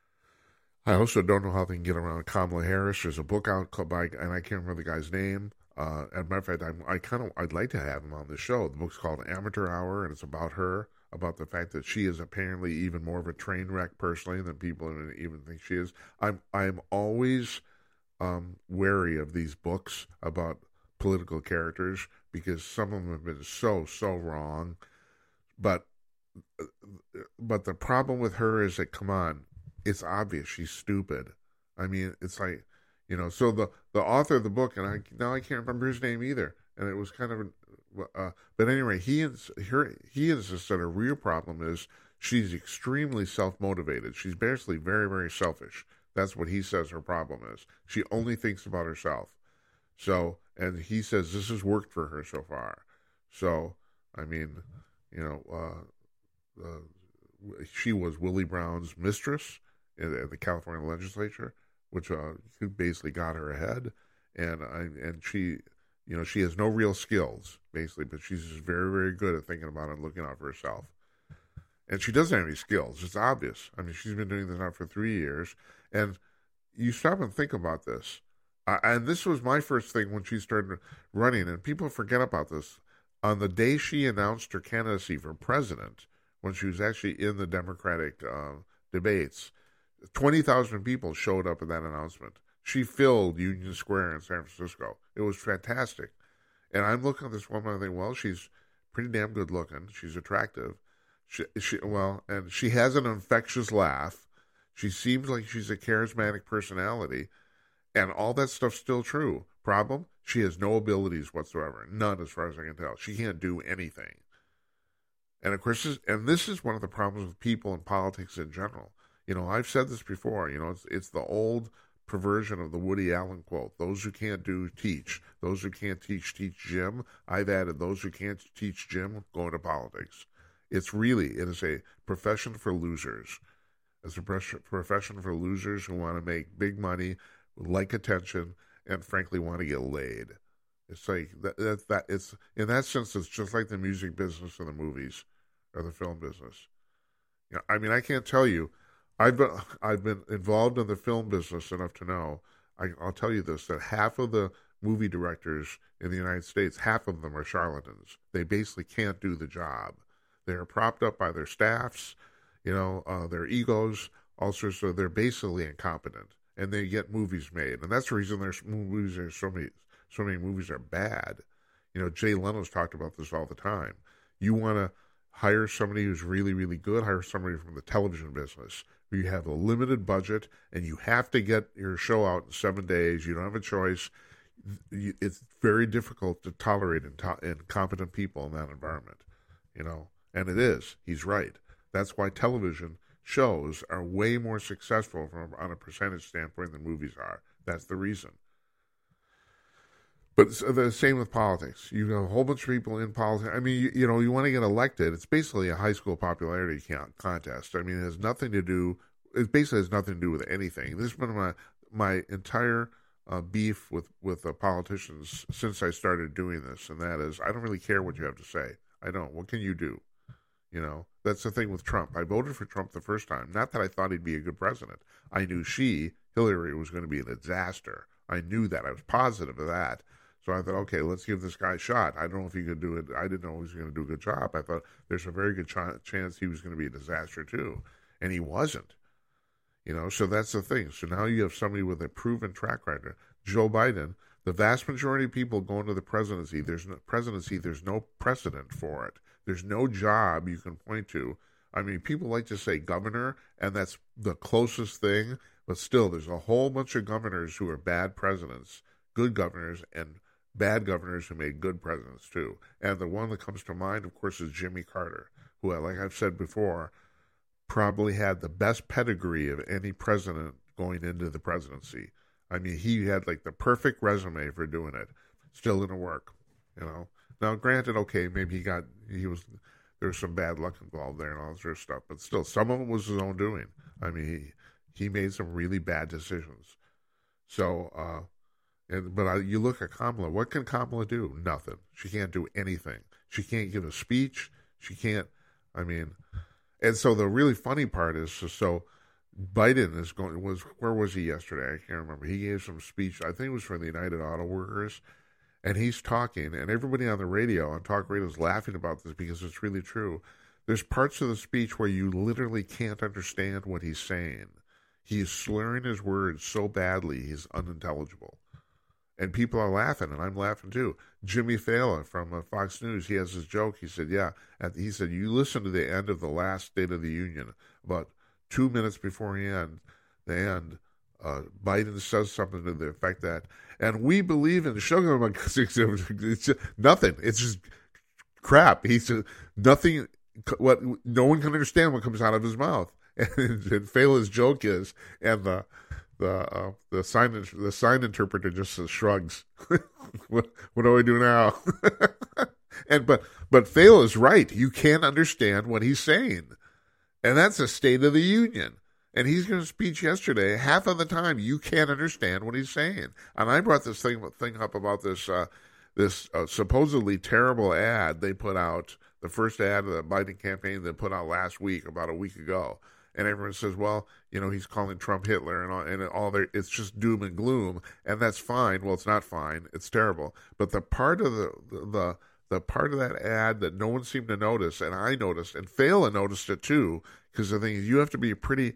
I also don't know how they can get around Kamala Harris. There's a book out and I can't remember the guy's name. As a matter of fact, I'd like to have him on the show. The book's called Amateur Hour, and it's about her, about the fact that she is apparently even more of a train wreck personally than people even think she is. I'm always wary of these books about political characters because some of them have been so wrong. But the problem with her is that, come on, it's obvious she's stupid. I mean, it's like, so the author of the book, and I can't remember his name either, and it was kind of, but anyway, he insists that her real problem is she's extremely self-motivated. She's basically very, very selfish. That's what he says her problem is. She only thinks about herself. So, and he says this has worked for her so far. So, I mean, she was Willie Brown's mistress in the California legislature, which basically got her ahead. And she, she has no real skills, basically, but she's just very, very good at thinking about it and looking out for herself. And she doesn't have any skills. It's obvious. I mean, she's been doing this now for 3 years. And you stop and think about this. And this was my first thing when she started running. And people forget about this. On the day she announced her candidacy for president, when she was actually in the Democratic debates, 20,000 people showed up at that announcement. She filled Union Square in San Francisco. It was fantastic. And I'm looking at this woman and I think, well, she's pretty damn good looking. She's attractive. And she has an infectious laugh. She seems like she's a charismatic personality. And all that stuff's still true. Problem? She has no abilities whatsoever. None, as far as I can tell. She can't do anything. And of course, this is one of the problems with people in politics in general. I've said this before. It's the old perversion of the Woody Allen quote: "Those who can't do, teach. Those who can't teach, teach Jim." I've added, "Those who can't teach Jim, go into politics." It is a profession for losers. It's a profession for losers who want to make big money, like attention, and frankly want to get laid. It's like that. It's in that sense, it's just like the music business or the movies or the film business. I mean, I can't tell you. I've been involved in the film business enough to know. I'll tell you this: that half of the movie directors in the United States, half of them are charlatans. They basically can't do the job. They are propped up by their staffs, their egos, all sorts of. They're basically incompetent, and they get movies made, and that's the reason there's movies. There's so many movies are bad. Jay Leno's talked about this all the time. You want to hire somebody who's really, really good. Hire somebody from the television business. You have a limited budget, and you have to get your show out in 7 days. You don't have a choice. It's very difficult to tolerate incompetent people in that environment, And it is. He's right. That's why television shows are way more successful on a percentage standpoint than movies are. That's the reason. But it's the same with politics. You have a whole bunch of people in politics. I mean, you want to get elected. It's basically a high school popularity contest. I mean, it has nothing to do. It basically has nothing to do with anything. This has been my entire beef with politicians since I started doing this, and that is, I don't really care what you have to say. I don't. What can you do? That's the thing with Trump. I voted for Trump the first time. Not that I thought he'd be a good president. I knew Hillary, was going to be a disaster. I knew that. I was positive of that. So I thought, okay, let's give this guy a shot. I don't know if he could do it. I didn't know he was going to do a good job. I thought there's a very good chance he was going to be a disaster too. And he wasn't. So that's the thing. So now you have somebody with a proven track record. Joe Biden, the vast majority of people going to the presidency, there's no precedent for it. There's no job you can point to. I mean, people like to say governor, and that's the closest thing. But still, there's a whole bunch of governors who are bad presidents, good governors, and bad governors who made good presidents too. And the one that comes to mind, of course, is Jimmy Carter, who, like I've said before, probably had the best pedigree of any president going into the presidency. I mean, he had like the perfect resume for doing it. Still didn't work, Now, granted, okay, maybe there was some bad luck involved there and all that sort of stuff, but still, some of it was his own doing. I mean, he made some really bad decisions. So, you look at Kamala. What can Kamala do? Nothing. She can't do anything. She can't give a speech. She can't. And so the really funny part is, so Biden where was he yesterday? I can't remember. He gave some speech. I think it was for the United Auto Workers, and he's talking, and everybody on the radio, on talk radio, is laughing about this because it's really true. There's parts of the speech where you literally can't understand what he's saying. He's slurring his words so badly, he's unintelligible. And people are laughing, and I'm laughing too. Jimmy Fallon from Fox News, he has this joke. He said, he said, you listen to the end of the last State of the Union, about 2 minutes before the end, Biden says something to the effect that, and we believe in sugar. It's nothing. It's just crap. He said nothing. What no one can understand what comes out of his mouth. And Fallon's joke is, and the sign interpreter just shrugs. what do I do now? But Fallon's right. You can't understand what he's saying, and that's a State of the Union. And he's going to speech yesterday. Half of the time, you can't understand what he's saying. And I brought this thing up about this supposedly terrible ad they put out, the first ad of the Biden campaign they put out last week, about a week ago. And everyone says, well, he's calling Trump Hitler and all it's just doom and gloom, and that's fine. Well, it's not fine. It's terrible. But the part of the part of that ad that no one seemed to notice, and I noticed, and Fallon noticed it too, because the thing is, you have to be a pretty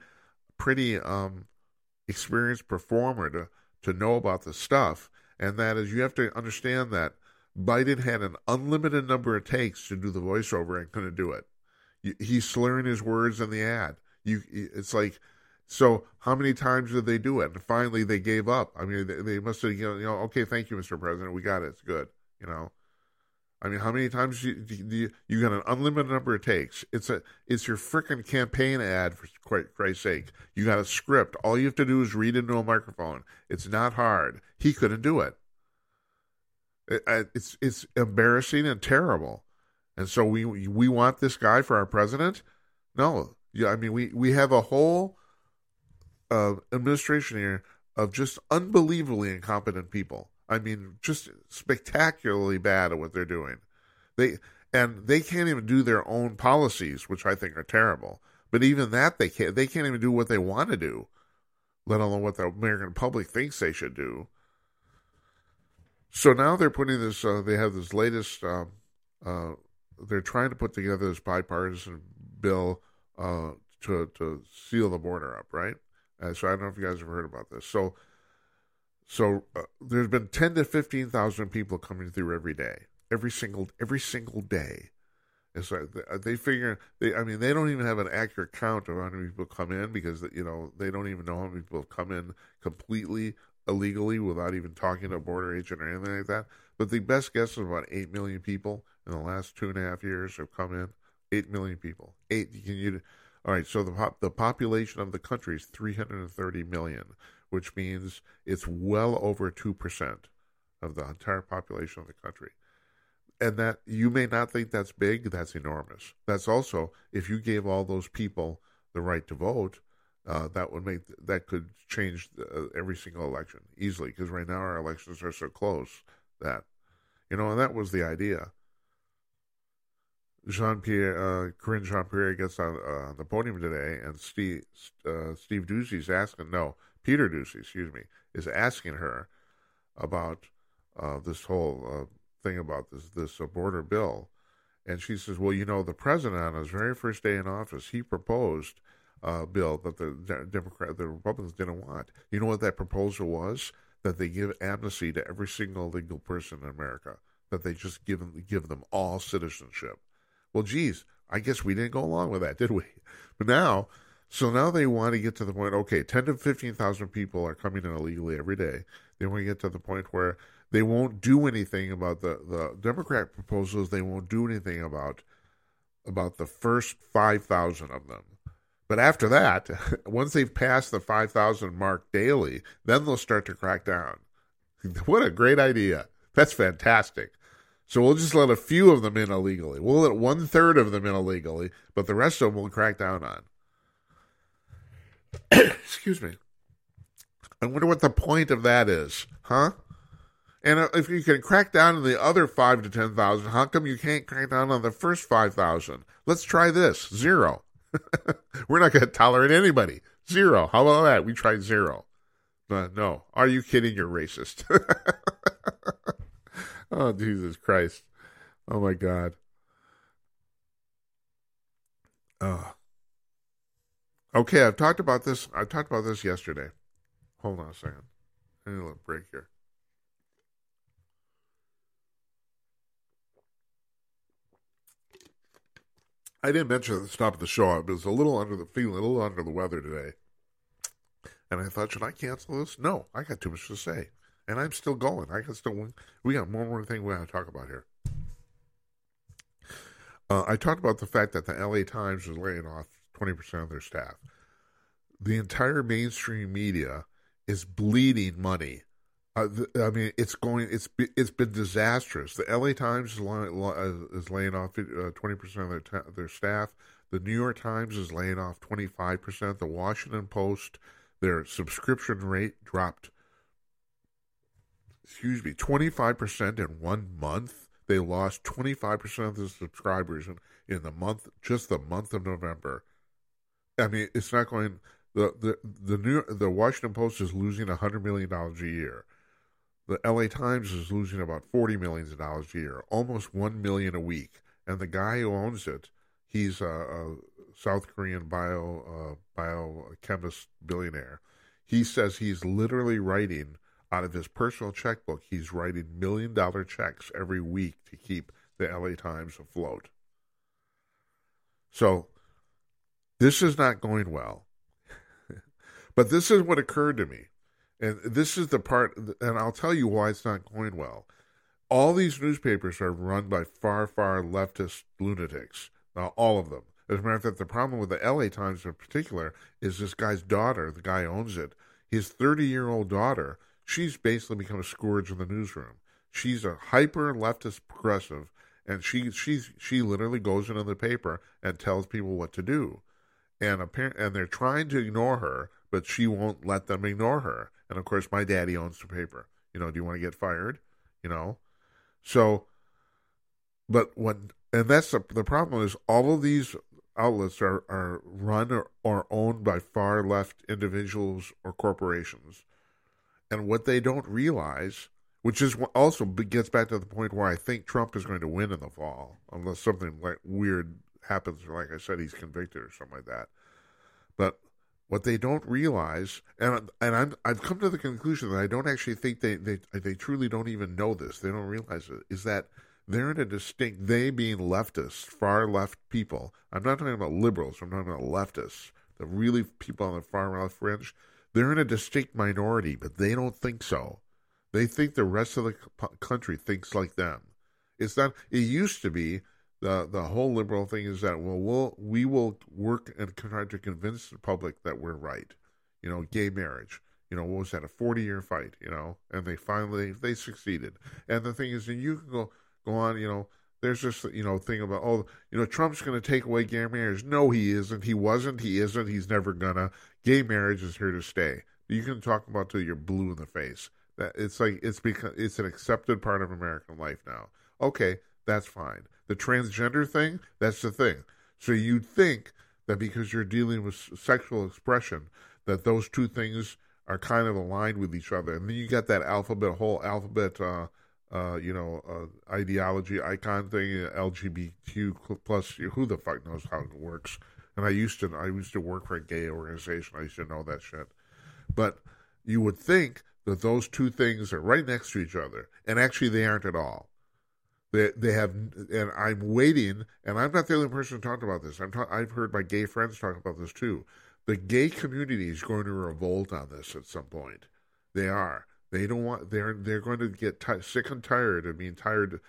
experienced performer to know about this stuff, and that is, you have to understand that Biden had an unlimited number of takes to do the voiceover and couldn't do it. He's slurring his words in the ad. It's like, so how many times did they do it? And finally they gave up. I mean, they must have, okay, thank you, Mr. President, we got it, it's good, I mean, how many times you got an unlimited number of takes? It's your frickin' campaign ad, for Christ's sake. You got a script. All you have to do is read into a microphone. It's not hard. He couldn't do it. It's embarrassing and terrible. And so we want this guy for our president? No. Yeah, I mean, we have a whole administration here of just unbelievably incompetent people. I mean, just spectacularly bad at what they're doing. They can't even do their own policies, which I think are terrible. But even that they can't even do what they want to do, let alone what the American public thinks they should do. So now they're putting this. They have this latest. They're trying to put together this bipartisan bill to seal the border up, right? So I don't know if you guys have heard about this. So there's been 10 to 15,000 people coming through every day, every single day. And so they figure they don't even have an accurate count of how many people come in, because they don't even know how many people have come in completely illegally without even talking to a border agent or anything like that. But the best guess is about 8 million people in the last 2.5 years have come in. 8 million people. All right, so the population of the country is 330 million, which means it's well over 2% of the entire population of the country. And that, you may not think that's big, that's enormous. That's also, if you gave all those people the right to vote, that could change every single election easily, because right now our elections are so close that, and that was the idea. Corinne Jean-Pierre gets on the podium today, and Steve Doocy's Peter Doocy, is asking her about this whole thing about this border bill. And she says, well, the president on his very first day in office, he proposed a bill that the Republicans didn't want. You know what that proposal was? That they give amnesty to every single legal person in America, that they just give them all citizenship. Well, geez, I guess we didn't go along with that, did we? But now they want to get to the point, okay, 10 to 15,000 people are coming in illegally every day. They want to get to the point where they won't do anything about the Democrat proposals. They won't do anything about the first 5,000 of them. But after that, once they've passed the 5,000 mark daily, then they'll start to crack down. What a great idea. That's fantastic. So we'll just let a few of them in illegally. We'll let 1/3 of them in illegally, but the rest of them we'll crack down on. Excuse me. I wonder what the point of that is, huh? And if you can crack down on the other 5,000 to 10,000, how come you can't crack down on the first 5,000? Let's try this. 0. We're not going to tolerate anybody. 0. How about that? We tried 0. No. Are you kidding? You're racist. Oh, Jesus Christ. Oh, my God. Okay, I've talked about this. I talked about this yesterday. Hold on a second. I need a little break here. I didn't mention at the top of the show. I was feeling a little under the weather today. And I thought, should I cancel this? No, I got too much to say. And I'm still going. We got more thing we want to talk about here. I talked about the fact that the LA Times is laying off 20% of their staff. The entire mainstream media is bleeding money. It's been disastrous. The LA Times is laying off 20% of their staff. The New York Times is laying off 25%. The Washington Post, their subscription rate dropped 25% in 1 month. They lost 25% of the subscribers in the month of November. I mean, it's not going. The Washington Post is losing $100 million a year. The LA Times is losing about $40 million a year, almost $1 million a week. And the guy who owns it, he's a South Korean biochemist billionaire. He says he's literally writing out of his personal checkbook. He's writing $1 million checks every week to keep the LA Times afloat. So this is not going well. But this is what occurred to me. And this is the part, and I'll tell you why it's not going well. All these newspapers are run by far, far leftist lunatics. Now, all of them. As a matter of fact, the problem with the LA Times in particular is this guy's daughter, the guy who owns it, his 30-year-old daughter, she's basically become a scourge in the newsroom. She's a hyper leftist progressive, and she literally goes into the paper and tells people what to do. And they're trying to ignore her, but she won't let them ignore her. And of course, my daddy owns the paper. Do you want to get fired? So, and that's the problem is all of these outlets are run or owned by far left individuals or corporations. And what they don't realize, which is also gets back to the point where I think Trump is going to win in the fall, unless something like weird happens, like I said, he's convicted or something like that. But what they don't realize, and I've come to the conclusion that I don't actually think they truly don't even know this. They don't realize it. Is that they're in a distinct, they being leftists, far left people. I'm not talking about liberals. I'm talking about leftists, the really people on the far left fringe. They're in a distinct minority, but they don't think so. They think the rest of the country thinks like them. It's not. It used to be. The whole liberal thing is that we will work and try to convince the public that we're right. Gay marriage. What was that? A 40-year fight. And they succeeded. And the thing is, and you can go on. There's this thing about Trump's going to take away gay marriage. No, he isn't. He wasn't. He isn't. He's never gonna. Gay marriage is here to stay. You can talk about till you're blue in the face. That it's an accepted part of American life now. Okay, that's fine. The transgender thing, that's the thing. So you'd think that because you're dealing with sexual expression, that those two things are kind of aligned with each other. And then you got that whole alphabet, ideology icon thing, LGBTQ plus. Who the fuck knows how it works? And I used to work for a gay organization. I used to know that shit. But you would think that those two things are right next to each other, and actually they aren't at all. They have, and I'm waiting, and I'm not the only person talking about this. I've heard my gay friends talk about this too. The gay community is going to revolt on this at some point. They are. They don't want. They're going to get sick and tired of being tied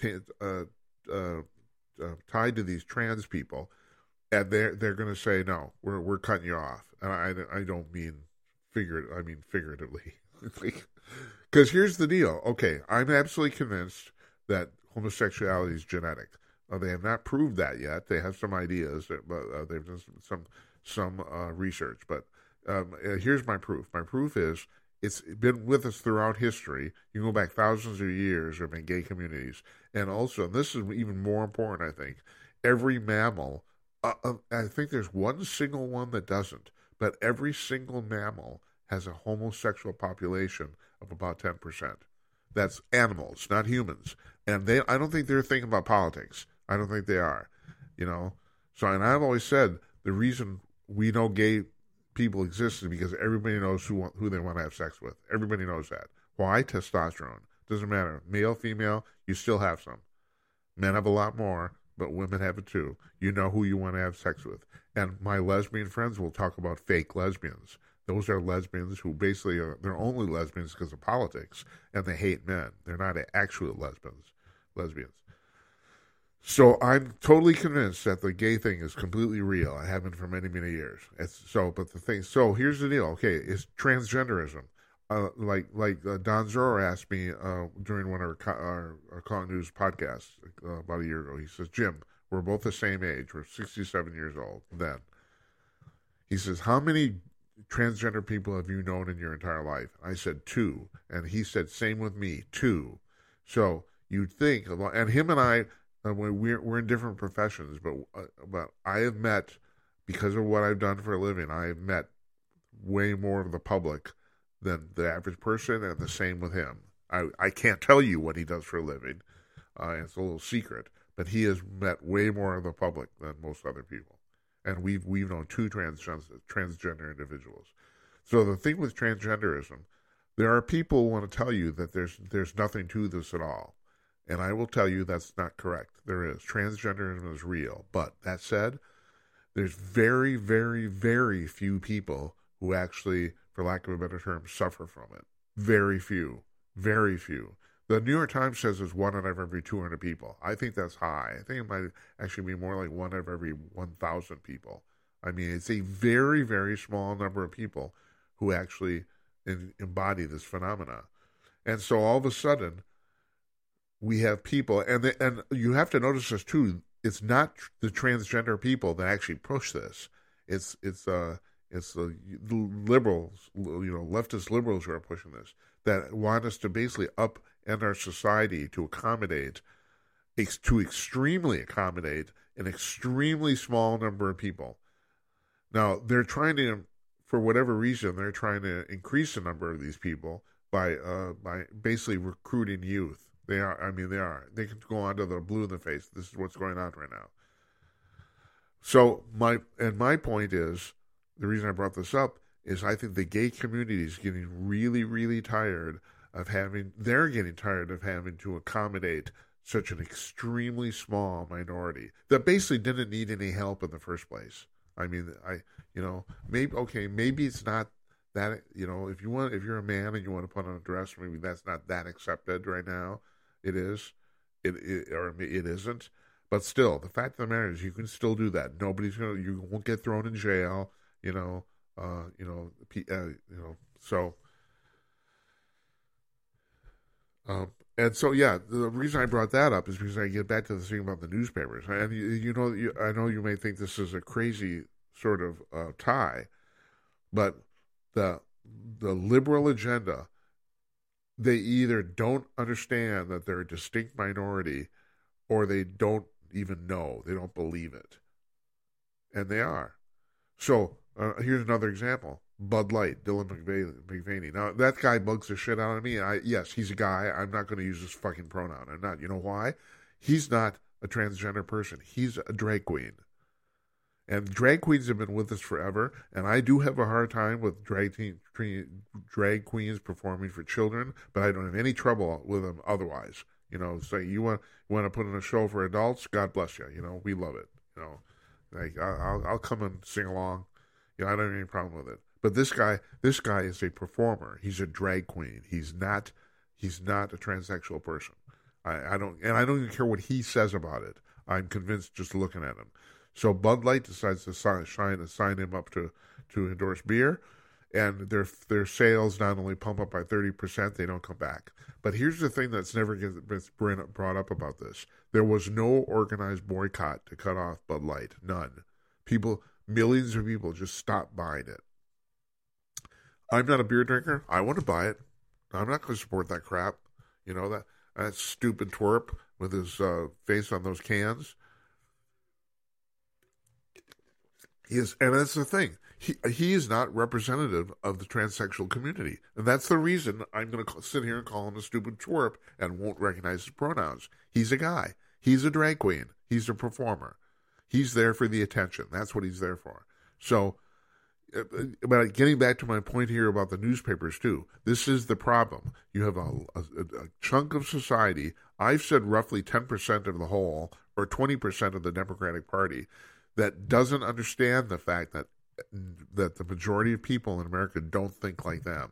to these trans people, and they're going to say no. We're cutting you off, and I don't mean figuratively. I mean figuratively. Because here's the deal. Okay, I'm absolutely convinced that homosexuality is genetic. They have not proved that yet. They have some ideas, but they've done some research. But here's my proof. My proof is it's been with us throughout history. You can go back thousands of years. There have been gay communities. And also, and this is even more important, I think, every mammal, I think there's one single one that doesn't, but every single mammal has a homosexual population of about 10%. that's animals, not humans. And I don't think they're thinking about politics. I don't think they are, you know. So, and I've always said the reason we know gay people exist is because everybody knows who they want to have sex with. Everybody knows that. Why? Testosterone. Doesn't matter. Male, female, you still have some. Men have a lot more, but women have it too. You know who you want to have sex with. And my lesbian friends will talk about fake lesbians. Those are lesbians who basically they're only lesbians because of politics, and they hate men. They're not actual lesbians. So I'm totally convinced that the gay thing is completely real. I have been for many, many years. So here's the deal. Okay, it's transgenderism. Like Don Zoro asked me during one of our Calling News podcasts about a year ago. He says, Jim, we're both the same age. We're 67 years old then. He says, how many transgender people have you known in your entire life? I said 2. And he said, same with me, 2. So you'd think, and him and I, we're in different professions, but I have met, because of what I've done for a living, I have met way more of the public than the average person, and the same with him. I can't tell you what he does for a living. It's a little secret, but he has met way more of the public than most other people. And we've known 2 transgender individuals. So the thing with transgenderism, there are people who want to tell you that there's nothing to this at all. And I will tell you that's not correct. There is. Transgenderism is real. But that said, there's very, very, very few people who actually, for lack of a better term, suffer from it. Very few. Very few. The New York Times says it's 1 out of every 200 people. I think that's high. I think it might actually be more like 1 out of every 1,000 people. I mean, it's a very, very small number of people who actually embody this phenomena. And so all of a sudden, we have people, and you have to notice this too. It's not the transgender people that actually push this. It's the liberals, leftist liberals who are pushing this, that want us to basically upend our society to extremely accommodate an extremely small number of people. Now, they're trying to, for whatever reason, they're trying to increase the number of these people by basically recruiting youth. They are. They can go onto the blue in the face. This is what's going on right now. So my point is, the reason I brought this up is I think the gay community is getting really, really tired of having to accommodate such an extremely small minority that basically didn't need any help in the first place. I mean, maybe it's not that, if you're a man and you want to put on a dress, maybe that's not that accepted right now. It is, or it isn't. But still, the fact of the matter is, you can still do that. You won't get thrown in jail. So. And so, yeah, the reason I brought that up is because I get back to the thing about the newspapers. And I know you may think this is a crazy sort of tie, but the liberal agenda, they either don't understand that they're a distinct minority, or they don't even know. They don't believe it. And they are. So here's another example. Bud Light, Dylan McVaney. Now, that guy bugs the shit out of me. Yes, he's a guy. I'm not going to use this fucking pronoun. I'm not. You know why? He's not a transgender person. He's a drag queen. And drag queens have been with us forever. And I do have a hard time with drag queens performing for children, but I don't have any trouble with them otherwise. So you want to put in a show for adults, God bless you. We love it. Like I'll come and sing along. I don't have any problem with it. But this guy is a performer. He's a drag queen. He's not a transsexual person. I don't even care what he says about it. I'm convinced just looking at him. So Bud Light decides to sign him up to endorse beer, and their sales not only pump up by 30%, they don't come back. But here's the thing that's never been brought up about this: there was no organized boycott to cut off Bud Light. None. Millions of people just stopped buying it. I'm not a beer drinker. I want to buy it. I'm not going to support that crap. That stupid twerp with his face on those cans. And that's the thing. he is not representative of the transsexual community. And that's the reason I'm going to sit here and call him a stupid twerp and won't recognize his pronouns. He's a guy. He's a drag queen. He's a performer. He's there for the attention. That's what he's there for. So, but getting back to my point here about the newspapers too, this is the problem. You have a chunk of society, I've said roughly 10% of the whole, or 20% of the Democratic Party, that doesn't understand the fact that the majority of people in America don't think like them.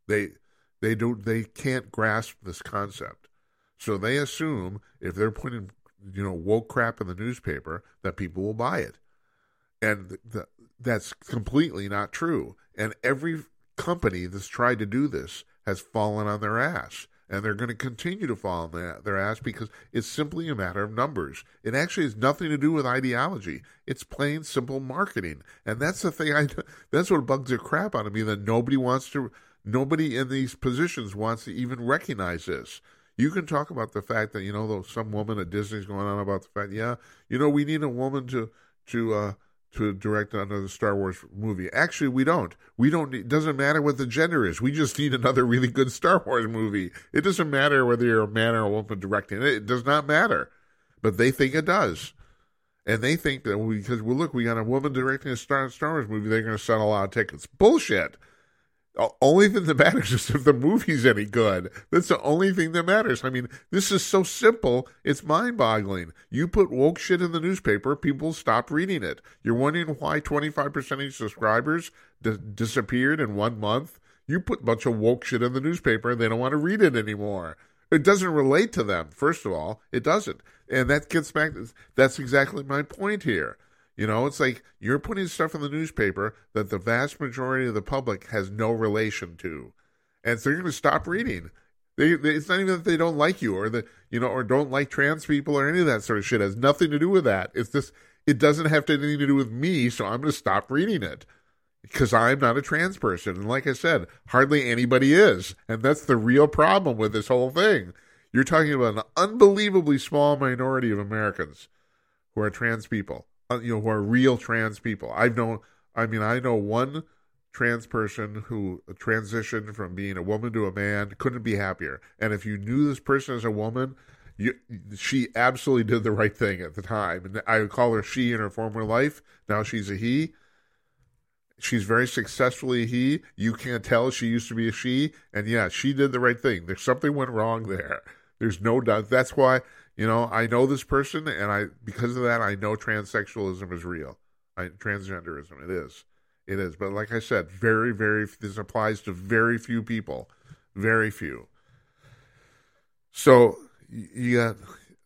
They can't grasp this concept. So they assume if they're putting woke crap in the newspaper that people will buy it. And that's completely not true. And every company that's tried to do this has fallen on their ass. And they're going to continue to fall on their ass because it's simply a matter of numbers. It actually has nothing to do with ideology. It's plain, simple marketing. And that's the thing. That's what bugs the crap out of me, that nobody in these positions wants to even recognize this. You can talk about the fact that, some woman at Disney's going on about the fact, we need a woman to direct another Star Wars movie. Actually, we don't. It doesn't matter what the gender is. We just need another really good Star Wars movie. It doesn't matter whether you're a man or a woman directing it. It does not matter. But they think it does. And they think that we got a woman directing a Star Wars movie, they're going to sell a lot of tickets. Bullshit. The only thing that matters is if the movie's any good. That's the only thing that matters. I mean, this is so simple, it's mind-boggling. You put woke shit in the newspaper, people stop reading it. You're wondering why 25% of your subscribers disappeared in 1 month? You put a bunch of woke shit in the newspaper and they don't want to read it anymore. It doesn't relate to them, first of all. It doesn't. And that gets back, that's exactly my point here. It's like you're putting stuff in the newspaper that the vast majority of the public has no relation to. And so you're going to stop reading. It's not even that they don't like you or or don't like trans people or any of that sort of shit. It has nothing to do with that. It's just, it doesn't have anything to do with me, so I'm going to stop reading it because I'm not a trans person. And like I said, hardly anybody is. And that's the real problem with this whole thing. You're talking about an unbelievably small minority of Americans who are trans people. Who are real trans people. I know one trans person who transitioned from being a woman to a man, couldn't be happier. And if you knew this person as a woman, she absolutely did the right thing at the time. And I would call her she in her former life. Now she's a he. She's very successfully a he. You can't tell she used to be a she. And yeah, she did the right thing. There's something went wrong there. There's no doubt. That's why, I know this person, and because of that, I know transsexualism is real. Transgenderism, it is. It is. But like I said, very, very, this applies to very few people. Very few. So, you got,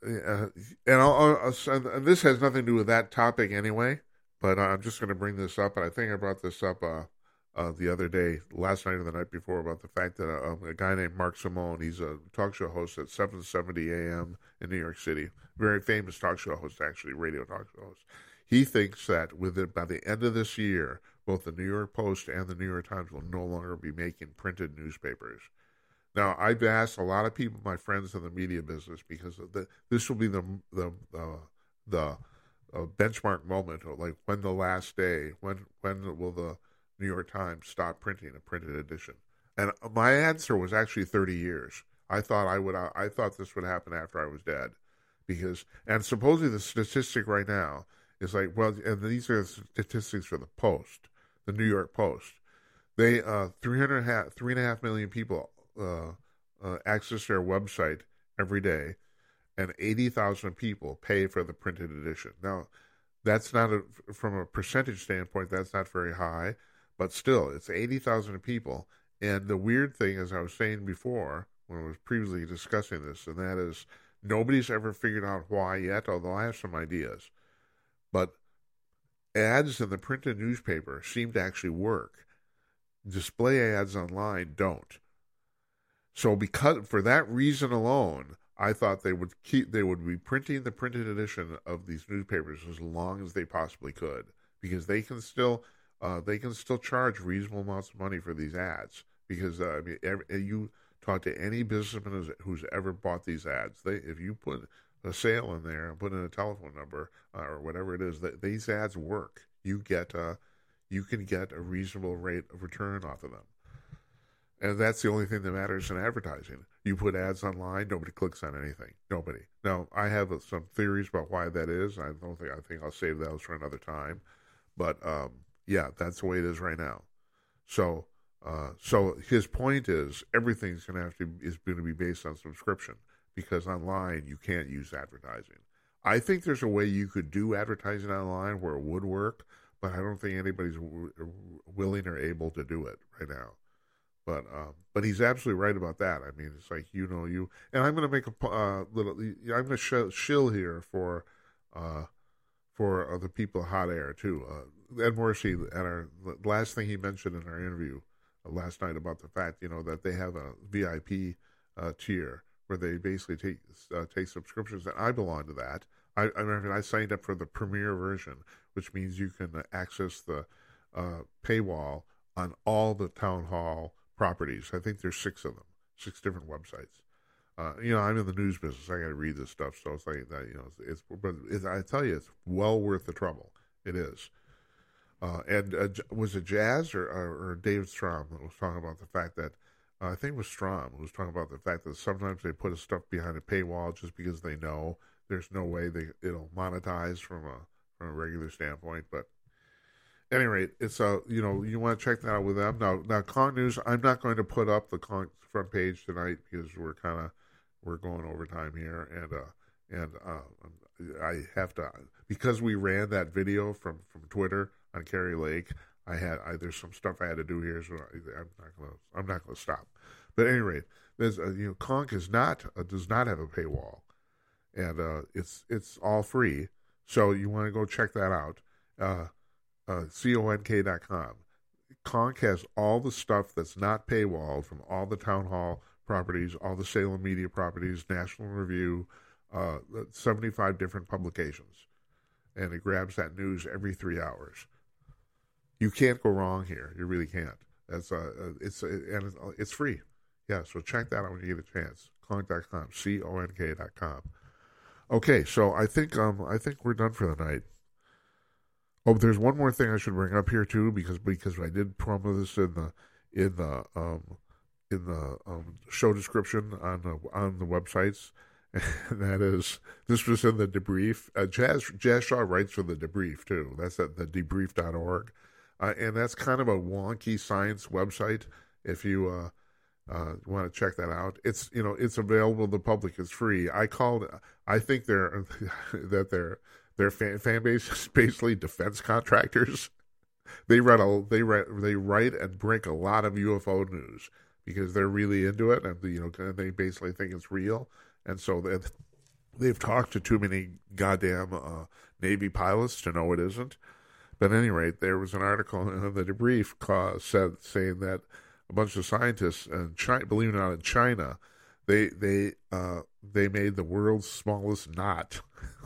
and this has nothing to do with that topic anyway, but I'm just going to bring this up, and I think I brought this up the other day, last night or the night before, about the fact that a guy named Mark Simone, he's a talk show host at 770 AM in New York City, very famous talk show host, actually, radio talk show host. He thinks that by the end of this year, both the New York Post and the New York Times will no longer be making printed newspapers. Now, I've asked a lot of people, my friends in the media business, because this will be the benchmark moment, or like when the last day, when will the New York Times stopped printing a printed edition? And my answer was actually 30 years. I thought this would happen after I was dead, and supposedly the statistic right now is like, well, and these are statistics for the Post, the New York Post. They 3.5 million people access their website every day, and 80,000 people pay for the printed edition. Now, that's not from a percentage standpoint, that's not very high. But still, it's 80,000 people. And the weird thing, as I was saying before, when I was previously discussing this, and that is nobody's ever figured out why yet, although I have some ideas. But ads in the printed newspaper seem to actually work. Display ads online don't. So for that reason alone, I thought they would be printing the printed edition of these newspapers as long as they possibly could, because they can still charge reasonable amounts of money for these ads. Because you talk to any businessman who's ever bought these ads, if you put a sale in there and put in a telephone number or whatever it is, these ads work. You get you can get a reasonable rate of return off of them. And that's the only thing that matters in advertising. You put ads online, nobody clicks on anything. Nobody. Now, I have some theories about why that is. I think I'll save those for another time. But yeah, that's the way it is right now. So his point is everything's going to be based on subscription, because online you can't use advertising. I think there's a way you could do advertising online where it would work, but I don't think anybody's willing or able to do it right now. But he's absolutely right about that. I mean, it's like, and I'm going to make a little. I'm going to shill here for the people of Hot Air too. Ed Morrissey, the last thing he mentioned in our interview last night about the fact, that they have a VIP tier where they basically take subscriptions, and I belong to that. I signed up for the premier version, which means you can access the paywall on all the town hall properties. I think there's 6 of them, 6 different websites. I'm in the news business. I got to read this stuff, so it's like that. I tell you, it's well worth the trouble. It is. And was it Jazz or David Strom that was talking about the fact that I think it was Strom who was talking about the fact that sometimes they put stuff behind a paywall just because they know there's no way it'll monetize from a regular standpoint. But at any rate, it's you want to check that out with them. Now Kong News, I'm not going to put up the Kong front page tonight because we're going overtime here, and I have to, because we ran that video from Twitter on Kerry Lake. There's some stuff I had to do here, so I'm not gonna stop. But at any rate, there's Kong does not have a paywall, and it's all free. So you want to go check that out. CONK.com. Conk has all the stuff that's not paywalled from all the town hall properties, all the Salem media properties, National Review, 75 different publications, and it grabs that news every 3 hours. You can't go wrong here. You really can't. It's free. Yeah, so check that out when you get a chance. Conk.com, CONK.com. Okay, so I think we're done for the night. Oh, but there's one more thing I should bring up here too, because I did promo this in the show description on the websites, and that is, this was in the debrief. Jazz Shaw writes for the debrief too. That's at the debrief.org, and that's kind of a wonky science website. If you want to check that out, it's available to the public. It's free. I think their fan base is basically defense contractors. They write and break a lot of UFO news because they're really into it, and they basically think it's real, and so they've talked to too many goddamn Navy pilots to know it isn't. But at any rate, there was an article in the debrief saying that a bunch of scientists in China, believe it or not, in China, they made the world's smallest knot.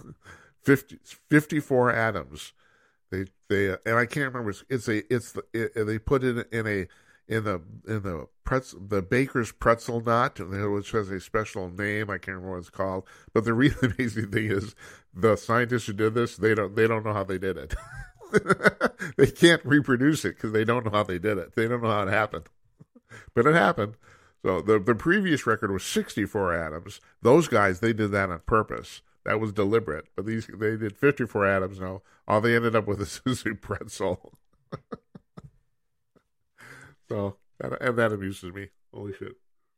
54 atoms. They and I can't remember. They put it in the baker's pretzel knot, which has a special name. I can't remember what it's called. But the really amazing thing is, the scientists who did this, they don't know how they did it. They can't reproduce it because they don't know how they did it. They don't know how it happened, but it happened. So the previous record was 64 atoms. Those guys, they did that on purpose. That was deliberate. But they did 54 atoms now. All they ended up with is a pretzel. So that amuses me. Holy shit.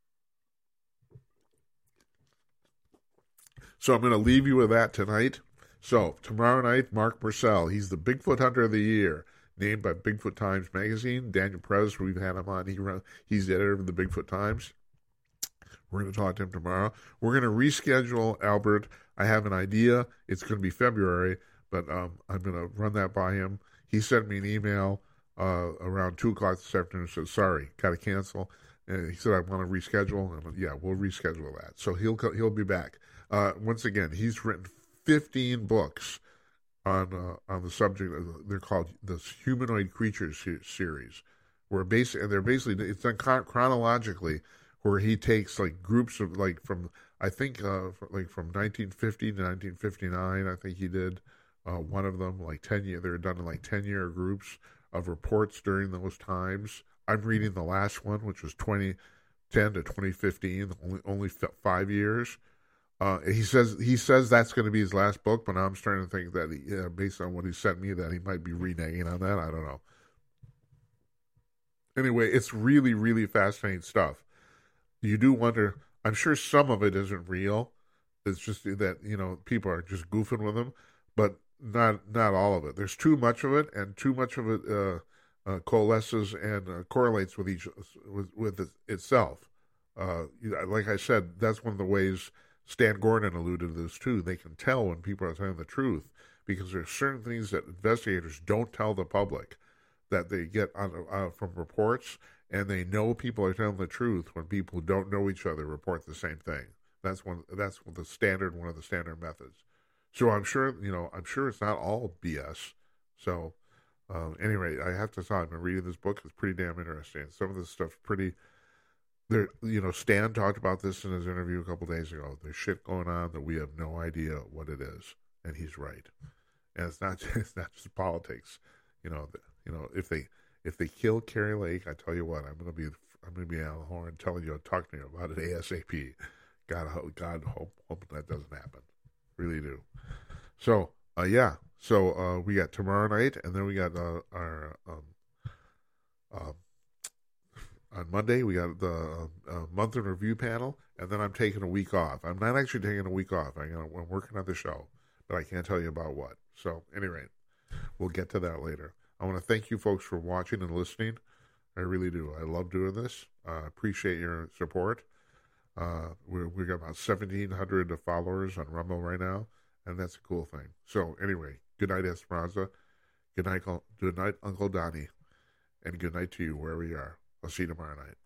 So I'm going to leave you with that tonight. So tomorrow night, Mark Purcell. He's the Bigfoot Hunter of the Year, named by Bigfoot Times Magazine. Daniel Prez, we've had him on. He's the editor of the Bigfoot Times. We're going to talk to him tomorrow. We're going to reschedule Albert. I have an idea. It's going to be February, but I'm going to run that by him. He sent me an email around 2 o'clock this afternoon and said, sorry, got to cancel. And he said, I want to reschedule. And yeah, we'll reschedule that. So he'll be back. Once again, he's written 15 books on the subject. They're called the Humanoid Creatures series, where they're basically, it's done chronologically, where he takes like groups of from 1950 to 1959. I think he did one of them, like 10 year. They're done in like 10-year groups of reports during those times. I'm reading the last one, which was 2010 to 2015, only 5 years. He says that's going to be his last book, but I'm starting to think that based on what he sent me, that he might be reneging on that. I don't know. Anyway, it's really, really fascinating stuff. You do wonder. I'm sure some of it isn't real. It's just that people are just goofing with him, but not all of it. There's too much of it, and too much of it coalesces and correlates with itself. Like I said, that's one of the ways Stan Gordon alluded to this too. They can tell when people are telling the truth because there's certain things that investigators don't tell the public that they get from reports, and they know people are telling the truth when people who don't know each other report the same thing. That's one of the standard methods. So I'm sure it's not all BS. So anyway, I have to say, I've been reading this book. It's pretty damn interesting. Some of this stuff's pretty. There, Stan talked about this in his interview a couple days ago. There's shit going on that we have no idea what it is, and he's right. And it's not just politics. If they kill Kari Lake, I tell you what, I'm gonna be on the horn telling you, talk to you about it ASAP. God hope that doesn't happen. Really do. So yeah. So we got tomorrow night, and then we got our on Monday we got the month in review panel, and then I'm taking a week off. I'm not actually taking a week off. I'm working on the show, but I can't tell you about what. So anyway, we'll get to that later. I want to thank you folks for watching and listening. I really do. I love doing this. Appreciate your support. We got about 1,700 followers on Rumble right now, and that's a cool thing. So anyway, good night, Esperanza. Good night, Uncle Donnie, and good night to you wherever you are. I'll see you tomorrow night.